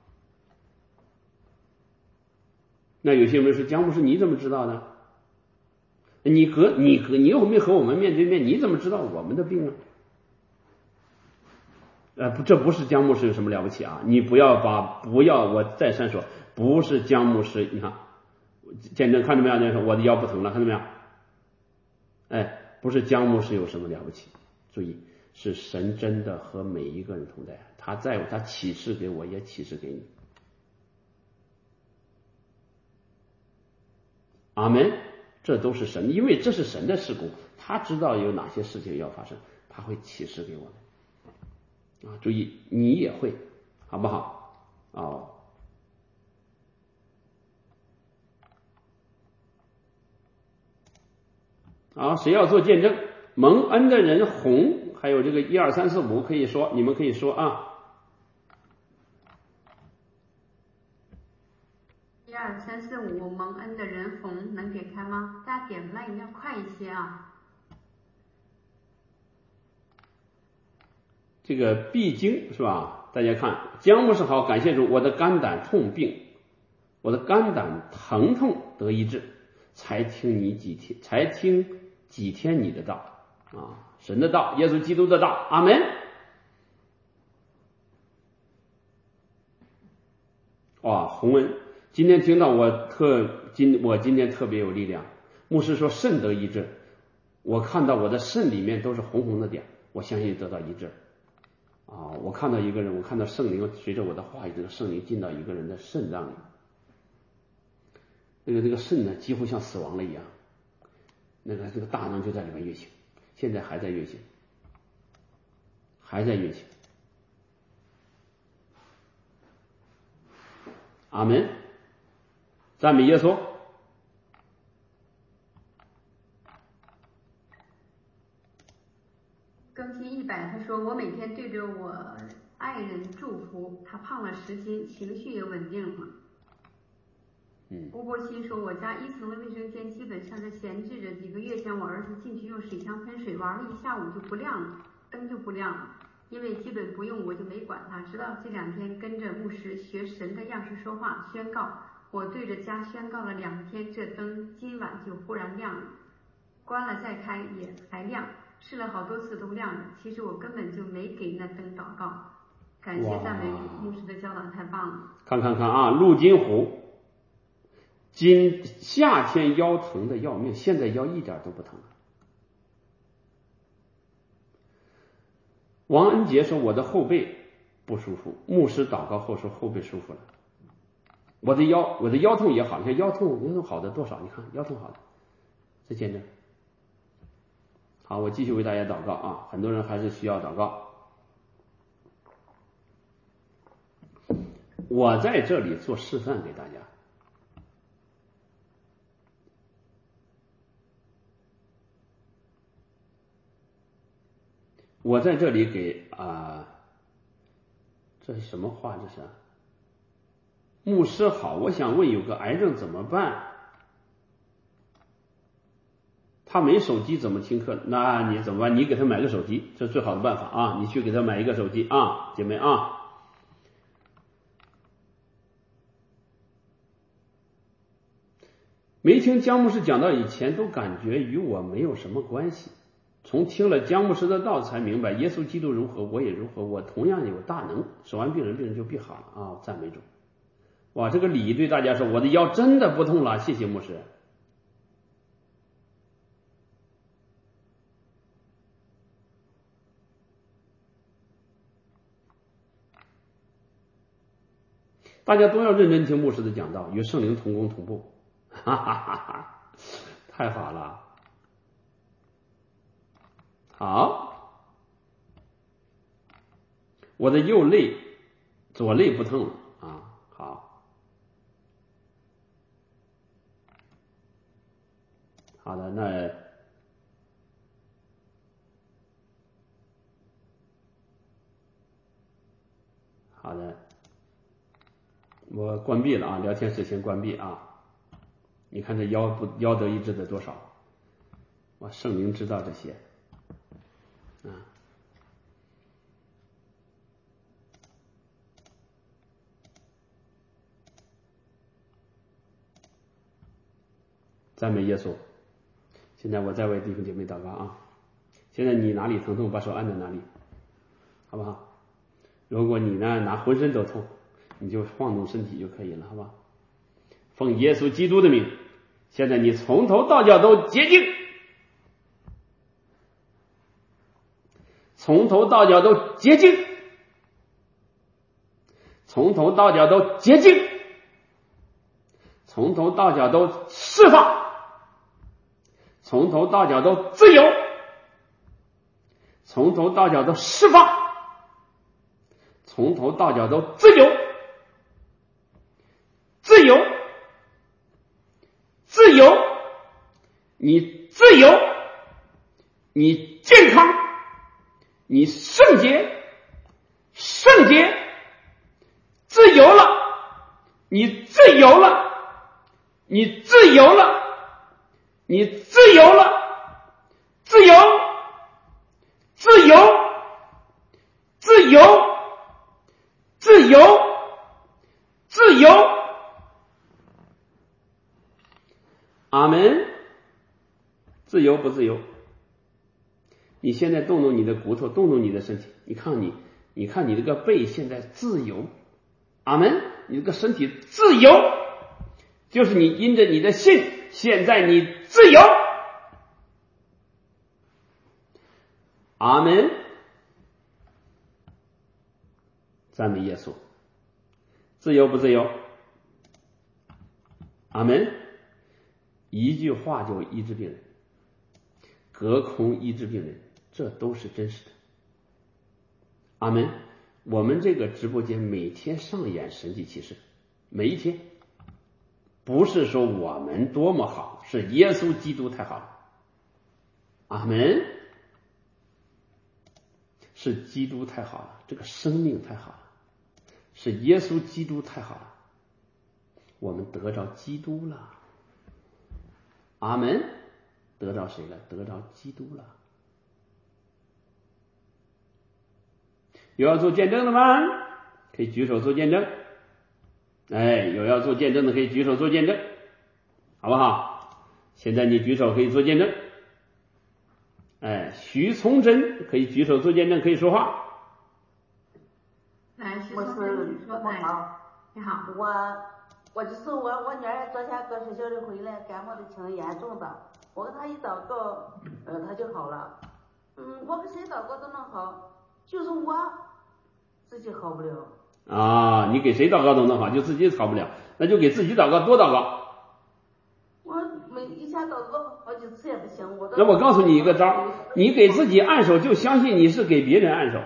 S1: 那有些人说姜牧师你怎么知道呢？你和你和你又没和我们面对面，你怎么知道我们的病啊？呃，不，这不是姜牧师有什么了不起啊？你不要把不要，我再三说，不是姜牧师，你看见证看到没有？说我的腰不疼了，看到没有？哎，不是姜牧师有什么了不起？注意，是神真的和每一个人同在，他在他启示给我，也启示给你。阿门。这都是神，因为这是神的事工，他知道有哪些事情要发生，他会启示给我们啊。注意，你也会，好不好？哦。好，谁要做见证？蒙恩的人红，还有这个一二三四五可以说，你们可以说啊。
S2: 一二三四五，蒙恩的人红，能点开吗？大家点出来一定要快一些啊！
S1: 这个必经是吧？大家看，姜牧师好，感谢主，我的肝胆痛病，我的肝胆疼痛得医治，才听你几天，才听几天你的道啊，神的道，耶稣基督的道，阿门。哇，洪恩。今天听到我特今我今天特别有力量，牧师说肾得医治，我看到我的肾里面都是红红的点，我相信得到医治啊！我看到一个人，我看到圣灵随着我的话语，这个圣灵进到一个人的肾脏里，那个这个肾呢几乎像死亡了一样，那个这个大能就在里面运行，现在还在运行，还在运行。阿门。赞美耶稣。
S2: 更新一百，他说我每天对着我爱人祝福，他胖了十斤，情绪也稳定了。
S1: 嗯。
S2: 吴伯新说，我家一层的卫生间基本上是闲置着，几个月前我儿子进去用水枪喷水，玩了一下午就不亮了，灯就不亮了，因为基本不用我就没管他，直到这两天跟着牧师学神的样式说话宣告。我对着家宣告了两天，这灯今晚就忽然亮了，关了再开也还亮，试了好多次都亮了。其实我根本就没给那灯祷告。感谢赞美主，牧师的教导太棒了。
S1: 看看看啊，陆金虎今夏天腰疼的要命，现在腰一点都不疼了。王恩杰说我的后背不舒服，牧师祷告后说后背舒服了。我的腰我的腰痛也好，你看腰痛腰痛好的多少，你看腰痛好的，这见证。好，我继续为大家祷告啊，很多人还是需要祷告。我在这里做示范给大家。我在这里给啊、呃，这是什么话？这是牧师好，我想问有个癌症怎么办？他没手机怎么听课？那你怎么办？你给他买个手机，这是最好的办法啊！你去给他买一个手机啊，姐妹啊。没听姜牧师讲到以前，都感觉与我没有什么关系。从听了姜牧师的道才明白，耶稣基督如何，我也如何，我同样有大能，手完病人，病人就必好了啊！赞美主！哇，这个礼仪对大家说，我的腰真的不痛了，谢谢牧师。大家都要认真听牧师的讲道，与圣灵同工同步，哈哈哈哈，太好了。好，我的右肋左肋不疼了啊。好，好的，那好的，我关闭了啊，聊天室先关闭啊。你看这腰不腰得医治的多少？哇，圣灵知道这些啊。赞美耶稣！现在我再为弟兄姐妹祷告啊。现在你哪里疼痛，把手按在哪里，好不好？如果你呢拿浑身都痛，你就晃动身体就可以了，好不好？奉耶稣基督的名，现在你从头到脚都洁净，从头到脚都洁净，从头到脚都洁净，从头到脚都释放，从头到脚都自由，从头到脚都释放，从头到脚都自由，自由，自由，你自由，你健康，你圣洁，圣洁，自由了，你自由了，你自由了，你自由了，自由，自由，自由，自由，自由。阿门。自由不自由？你现在动动你的骨头，动动你的身体，你看你，你看你这个背现在自由。阿门。你这个身体自由，就是你因着你的信，现在你自由。阿门。赞美耶稣。自由不自由？阿门。一句话就医治病人，隔空医治病人，这都是真实的。阿门。我们这个直播间每天上演神迹奇事，每一天，不是说我们多么好，是耶稣基督太好了。阿门。是基督太好了，这个生命太好了，是耶稣基督太好了，我们得着基督了。阿门。得着谁了？得着基督了。有要做见证的吗？可以举手做见证。哎，有要做见证的可以举手做见证，好不好？现在你举手可以做见证。哎，徐从真可以举手做见证，可以说话。
S2: 来，徐
S5: 我
S2: 从真，
S5: 是
S2: 你说，哎，
S5: 好，
S2: 你好，
S5: 我
S8: 我就是我我女儿昨天从学校里回来，感冒的挺严重的，我跟她一祷告，呃，她就好了。嗯，我跟谁祷告都能好，就是我自己好不了。
S1: 啊，你给谁祷告都能好，就自己好不了，那就给自己祷告，多祷告。
S8: 我每一下祷告好几次也不行，我都。
S1: 那我告诉你一个招，你给自己按手，就相信你是给别人按手。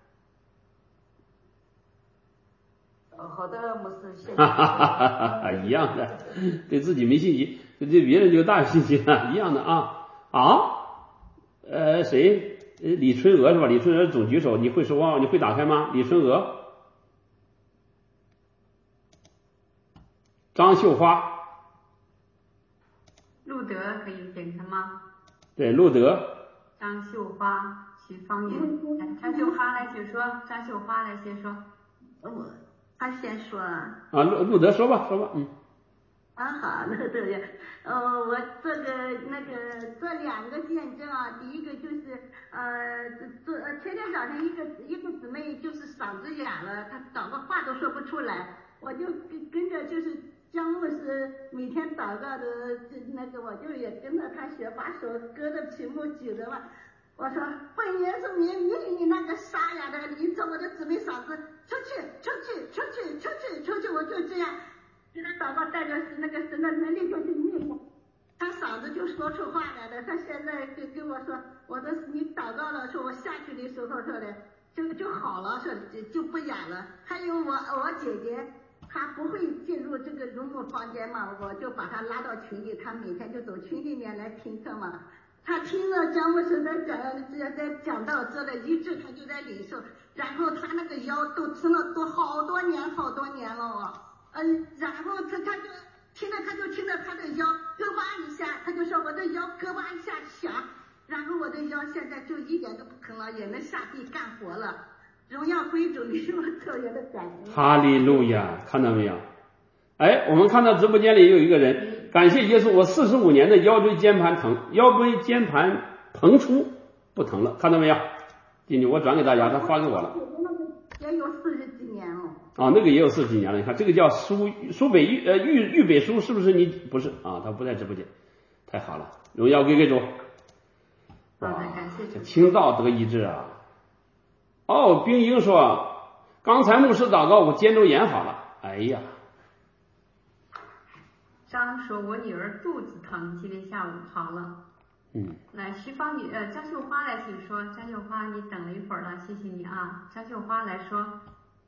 S8: 好的，牧师，谢谢。
S1: 哈哈哈哈一样的，对自己没信心，对别人就大有信心了，一样的啊啊，呃，谁？李春娥是吧？李春娥总举手，你会说话，你会打开吗？李春娥，张秀花，
S2: 路德可以点开吗？
S1: 对，路德，
S2: 张秀花，徐芳云，张秀花来请说，张秀花来先说。
S7: 我他先说。
S1: 啊，路路德说吧，说吧，嗯。
S7: 啊好，那个对，呃，我这个那个这两个见证啊，第一个就是呃，这呃前天早上一个一个姊妹就是嗓子哑了，她祷告话都说不出来，我就跟跟着就是姜牧师每天祷告的那个，我就也跟着他学，把手搁着屏幕举着嘛。我说本耶稣名，你你那个沙哑的离着我的姊妹嗓子出去出去出去出去出去，我就这样。给他祷告，带着那个神的能力就去念，他嗓子就说出话来了。他现在就跟我说，我的你祷告了，说我下去的时候说的就就好了，说就就不哑了。还有我我姐姐，她不会进入这个乳母房间嘛，我就把她拉到群里，她每天就走群里面来听课嘛。她听了姜牧师在讲在讲到这了医治，她就在领受，然后她那个腰都听了都好多年好多年了哦。嗯，然后他他就听着他就听着他的腰咯巴一下，他就说我的腰咯巴一下响，然后我的腰现在就一点都不疼了，也能下地干活了。荣耀归主，你我特别的感恩。
S1: 哈利路亚，看到没有？哎，我们看到直播间里有一个人，感谢耶稣，我四十五年的腰椎间盘疼，腰椎间盘膨出不疼了，看到没有？进去我转给大家，他发给我了。
S7: 也有四十几年了。
S1: 啊，那个也有四十几年了，你看这个叫苏苏北豫呃豫豫北苏，是不是你不是啊？他不在直播间，太好了，荣耀归给主。
S2: 哇，这
S1: 听道得医治啊！哦，冰英说，刚才牧师祷告，我肩周炎好了。哎呀，
S2: 张说，我女儿肚子疼，今天下午好了。
S1: 嗯，
S2: 来，徐芳女呃张秀花来请说，张秀花你等了一会儿了，谢谢你啊，张秀花来说。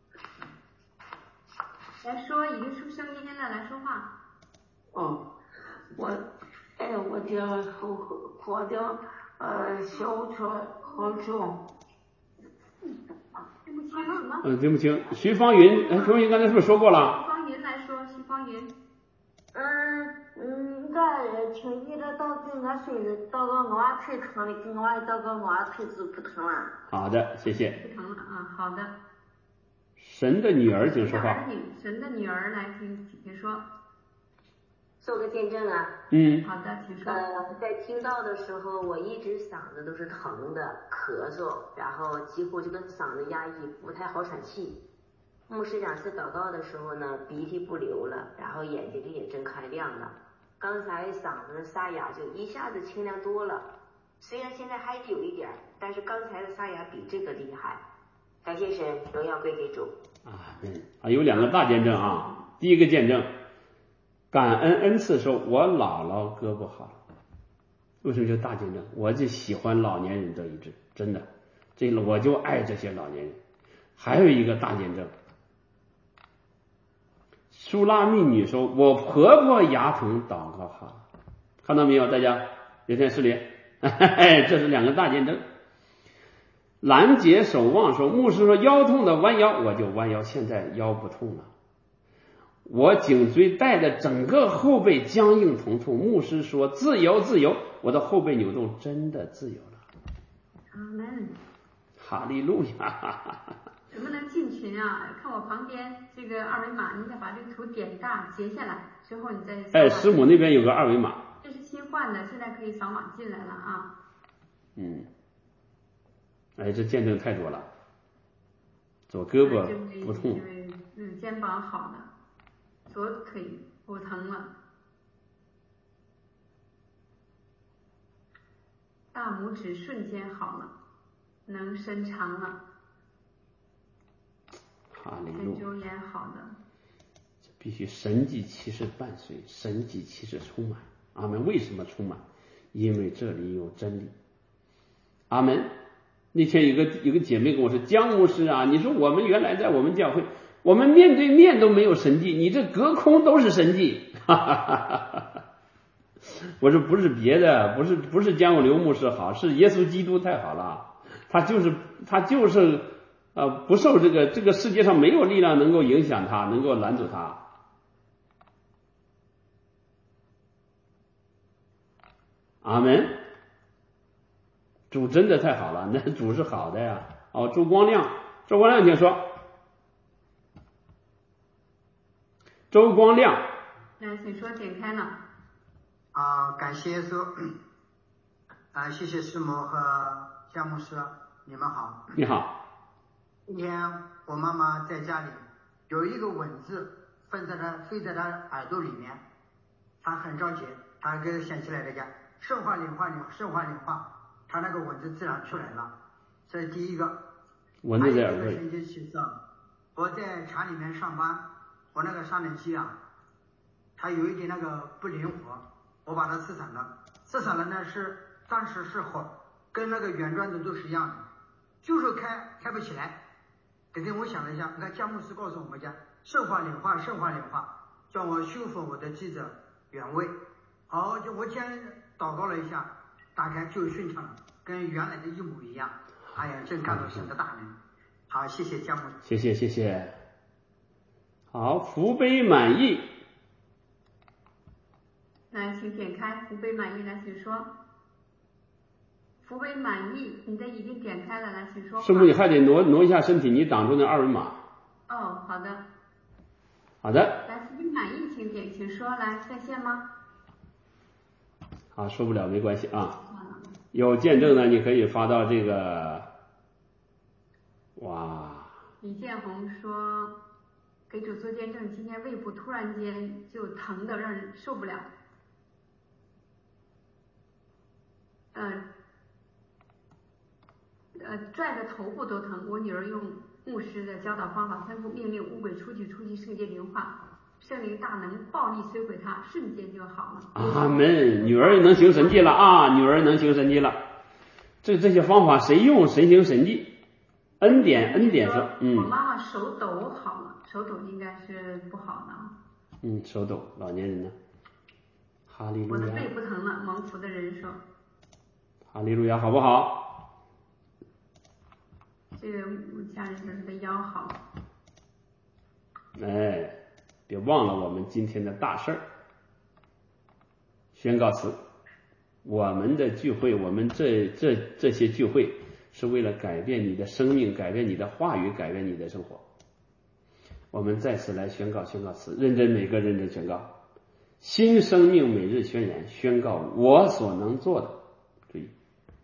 S2: 来说，已经出声音了，来说话。
S8: 哦，我，哎，我叫我我叫呃小川好重。
S2: 听不清什么？
S1: 嗯，听不清。徐芳云，哎，徐芳云刚才是不是说过了？
S2: 徐芳云来说，徐芳云。
S4: 嗯嗯，我听你的祷告，我睡着祷告，我娃腿疼的，跟我娃祷告，我娃腿就不疼了。
S1: 好的，谢谢。
S2: 不疼了啊，好的。
S1: 神的女儿请说话。
S2: 神的女儿来听，请说。
S9: 做个见证啊。
S1: 嗯。
S2: 好的，请说。
S9: 呃，在听到的时候，我一直嗓子都是疼的，咳嗽，然后几乎这个嗓子压抑，不太好喘气。牧师两次祷告的时候呢，鼻涕不流了，然后眼睛也睁开亮了。刚才嗓子的沙哑就一下子清亮多了，虽然现在还有一点，但是刚才的沙哑比这个厉害。感谢神，荣耀归给主。
S1: 啊，嗯啊，有两个大见证啊。第一个见证，感恩恩赐说，我姥姥胳膊好了。为什么叫大见证？我就喜欢老年人得医治，真的，这我就爱这些老年人。还有一个大见证，苏拉密女说，我婆婆牙疼祷告好了，看到没有？大家有天视频，这是两个大见证。兰姐守望说，牧师说腰痛的弯腰，我就弯腰，现在腰不痛了。我颈椎带的整个后背僵硬疼痛，牧师说自由自由，我的后背扭动真的自由了。
S2: 阿门。
S1: 哈利路亚。
S2: 能不能进群啊？看我旁边这个二维码，你再把这个图点大截下来之后，你再。
S1: 哎，师母那边有个二维码。
S2: 这是新换的，现在可以扫码进来了啊。
S1: 嗯。哎，这见证太多了，左胳膊不痛，
S2: 嗯，肩膀好了， 左腿不疼了，大拇指瞬间好了，能伸长了，针灸也好的，
S1: 必须神迹奇事伴随，神迹奇事充满。阿门。为什么充满？因为这里有真理。阿门。那天有个有个姐妹跟我说，江牧师啊，你说我们原来在我们教会，我们面对面都没有神迹，你这隔空都是神迹。哈哈哈哈。我说不是别的，不是不是江永刘牧师好，是耶稣基督太好了，他就是他就是呃不受这个这个世界上没有力量能够影响他，能够拦阻他。阿门。主真的太好了，那主是好的呀。哦，周光亮，周光亮请说。周光亮，
S2: 来，请说，点开了。
S10: 啊、呃，感谢耶稣，啊、呃，谢谢师母和江牧师，你们好。
S1: 你好。
S10: 今天我妈妈在家里有一个吻字飞在她飞在她耳朵里面，她很着急，她给她想起来这个圣化领化领圣化领化，她那个吻字自然出来了。这是第一个。
S1: 蚊子在耳朵里。
S10: 还有一个神奇奇事，我在厂里面上班，我那个砂轮机啊，它有一点那个不灵活，我把它刺散了。刺散了呢是当时是火，跟那个原装的都是一样的，就是开开不起来。这天我想了一下，那江牧师告诉我们家圣化领化圣化领化，叫我修复我的机子原位。好，就我先祷告了一下，打开就顺畅了，跟原来的一模一样。哎呀，真感到神的大能。好，谢谢江牧师。
S1: 谢谢谢谢。好，福杯满意。
S2: 来，请点开福杯满意，来，请说。福杯满意，你的已经点开了，来，请说。
S1: 师母，你还得挪挪一下身体，你挡住那二维码。
S2: 哦，好的。
S1: 好的。
S2: 来，福杯满意，请点，请说，来，在线吗？
S1: 好，说不了没关系啊。有见证呢，你可以发到这个。哇。
S2: 李建红说，给主做见证，今天胃部突然间就疼的让人受不了。嗯。呃，拽的头部都疼。我女儿用牧师的教导方法，吩咐命令污鬼出去，出去圣洁灵化，圣灵大能暴力摧毁它，瞬间就好了。
S1: 阿门。女儿能行神迹了啊！女儿能行神迹了。这这些方法谁用谁行神迹。恩典恩典说，嗯。
S2: 我妈妈手抖好了，手抖应该是不好的。
S1: 嗯，手抖，老年人呢。哈利路亚。
S2: 我的背不疼了，蒙福的人说。
S1: 哈利路亚，好不好？
S2: 这个家人说是的腰好。
S1: 哎，别忘了我们今天的大事儿。宣告词，我们的聚会，我们这这这些聚会是为了改变你的生命，改变你的话语，改变你的生活。我们再次来宣告宣告词，认真每个认真宣告。新生命每日宣言，宣告我所能做的。注意，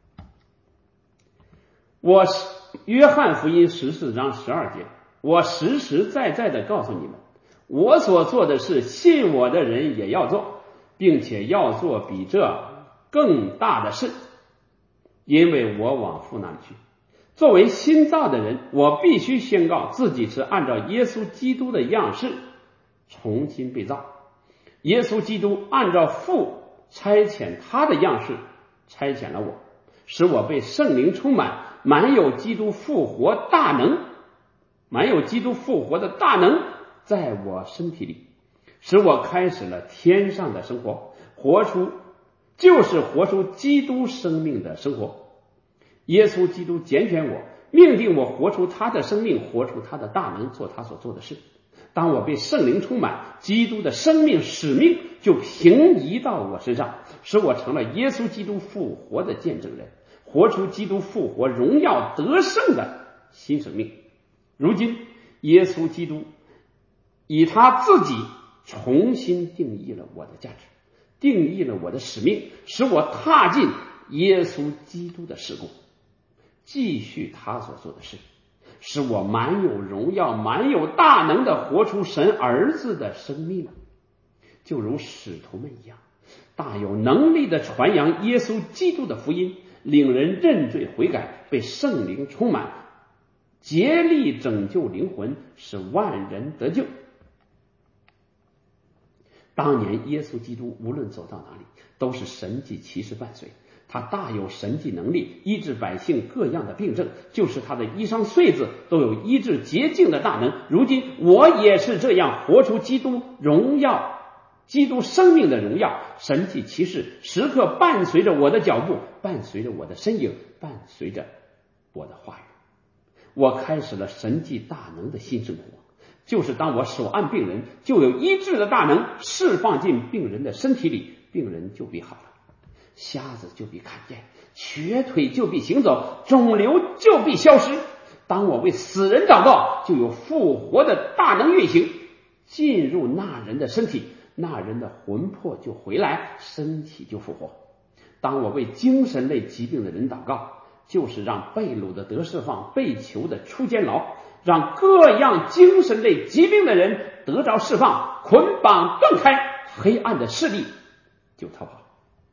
S1: 我是约翰福音十四章十二节，我实实在在的告诉你们，我所做的事，信我的人也要做，并且要做比这更大的事，因为我往父那里去。作为新造的人，我必须宣告自己是按照耶稣基督的样式重新被造。耶稣基督按照父差遣他的样式差遣了我，使我被圣灵充满，满有基督复活大能，满有基督复活的大能在我身体里，使我开始了天上的生活，活出就是活出基督生命的生活。耶稣基督拣选我，命定我活出他的生命，活出他的大能，做他所做的事。当我被圣灵充满，基督的生命使命就平移到我身上，使我成了耶稣基督复活的见证人，活出基督复活荣耀得胜的新生命。如今耶稣基督以他自己重新定义了我的价值，定义了我的使命，使我踏进耶稣基督的事工，继续他所做的事。 使我满有荣耀、满有大能的活出神儿子的生命，就如使徒们一样，大有能力的传扬耶稣基督的福音，令人认罪悔改，被圣灵充满，竭力拯救灵魂，使万人得救。当年耶稣基督无论走到哪里，都是神迹奇事伴随，他大有神迹能力，医治百姓各样的病症，就是他的衣裳穗子都有医治洁净的大能。如今我也是这样活出基督荣耀、基督生命的荣耀，神迹奇事时刻伴随着我的脚步，伴随着我的身影，伴随着我的话语。我开始了神迹大能的新生活，就是当我手按病人，就有医治的大能释放进病人的身体里，病人就必好了，瞎子就必看见，瘸腿就必行走，肿瘤就必消失。当我为死人祷告，就有复活的大能运行，进入那人的身体，那人的魂魄就回来，身体就复活。当我为精神类疾病的人祷告，就是让被掳的得释放，被囚的出监牢，让各样精神类疾病的人得着释放，捆绑断开，黑暗的势力就逃跑。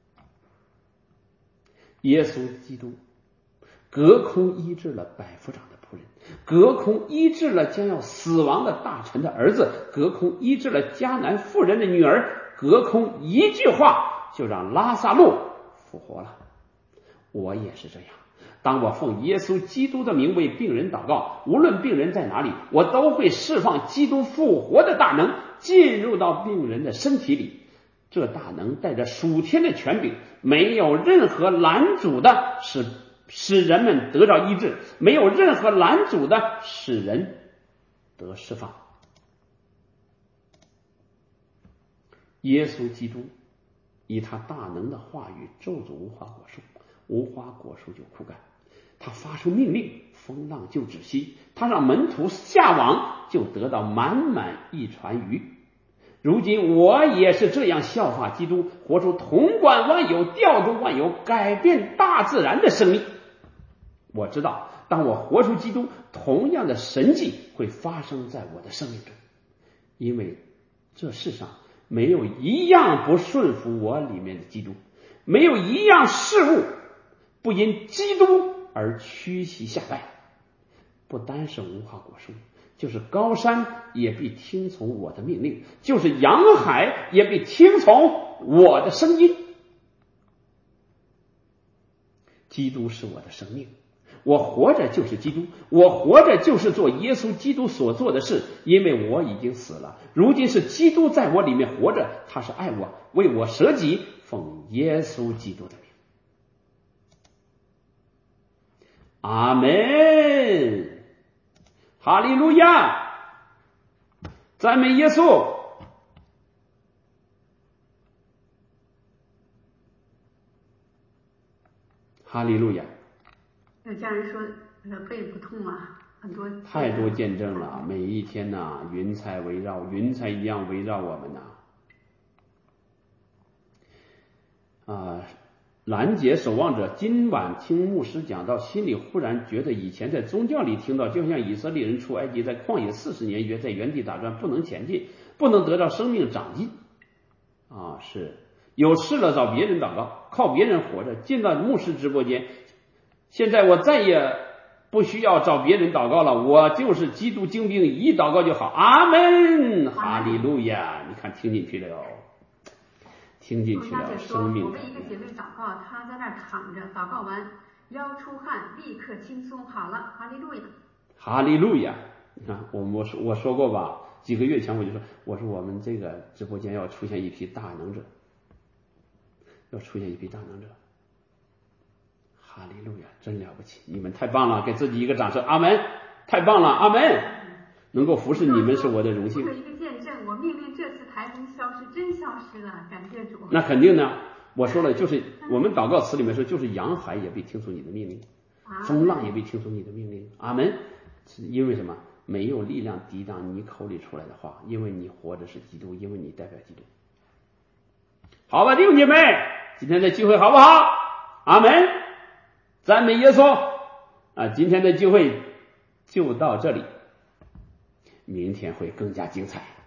S1: 耶稣基督隔空医治了百夫长的仆人，隔空医治了将要死亡的大臣的儿子，隔空医治了迦南妇人的女儿，隔空一句话就让拉撒路复活了。我也是这样，当我奉耶稣基督的名为病人祷告，无论病人在哪里，我都会释放基督复活的大能进入到病人的身体里。这大能带着属天的权柄，没有任何拦阻的使使人们得到医治，没有任何拦阻的使人得释放。耶稣基督以他大能的话语咒诅无花果树，无花果树就枯干。他发出命令，风浪就止息，他让门徒下网，就得到满满一船鱼。如今我也是这样效法基督，活出统管万有、调度万有、改变大自然的生命。我知道当我活出基督，同样的神迹会发生在我的生命中，因为这世上没有一样不顺服我里面的基督，没有一样事物不因基督而屈膝下拜。不单是无花果树，就是高山也必听从我的命令，就是洋海也必听从我的声音。基督是我的生命，我活着就是基督，我活着就是做耶稣基督所做的事，因为我已经死了，如今是基督在我里面活着，他是爱我，为我舍己，奉耶稣基督的名。阿们，哈利路亚，赞美耶稣。哈利路亚。
S2: 有家人说呃背不痛啊，很多
S1: 太多见证了，每一天呐、啊，云彩围绕，云彩一样围绕我们呐、啊。啊，兰姐守望者今晚听牧师讲到，心里忽然觉得以前在宗教里听到，就像以色列人出埃及，在旷野四十年约在原地打转，不能前进，不能得到生命长进。啊，是有事了找别人祷告，靠别人活着，进到牧师直播间。现在我再也不需要找别人祷告了，我就是基督精兵，一祷告就好。阿门，哈利路亚！你看听进去了，听进去了，生命。
S2: 我为一个姐妹祷告，她在那儿躺着，祷告完腰出汗，立刻轻松好了，哈利路亚！
S1: 哈利路亚！你看，我我说我说过吧，几个月前我就说，我说我们这个直播间要出现一批大能者，要出现一批大能者。哈利路亚，真了不起，你们太棒了，给自己一个掌声，阿门，太棒了，阿门，能够服侍你们是我的荣幸。
S2: 我有一个见证，我命令这次台风消失，真消失了，感谢主。
S1: 那肯定的，我说了，就是我们祷告词里面说，就是洋海也必听从你的命令，风浪也必听从你的命令，阿门。因为什么？没有力量抵挡你口里出来的话，因为你活着是基督，因为你代表基督。好吧，弟兄姐妹，今天的聚会好不好？阿门。赞美耶稣啊！今天的聚会就到这里，明天会更加精彩。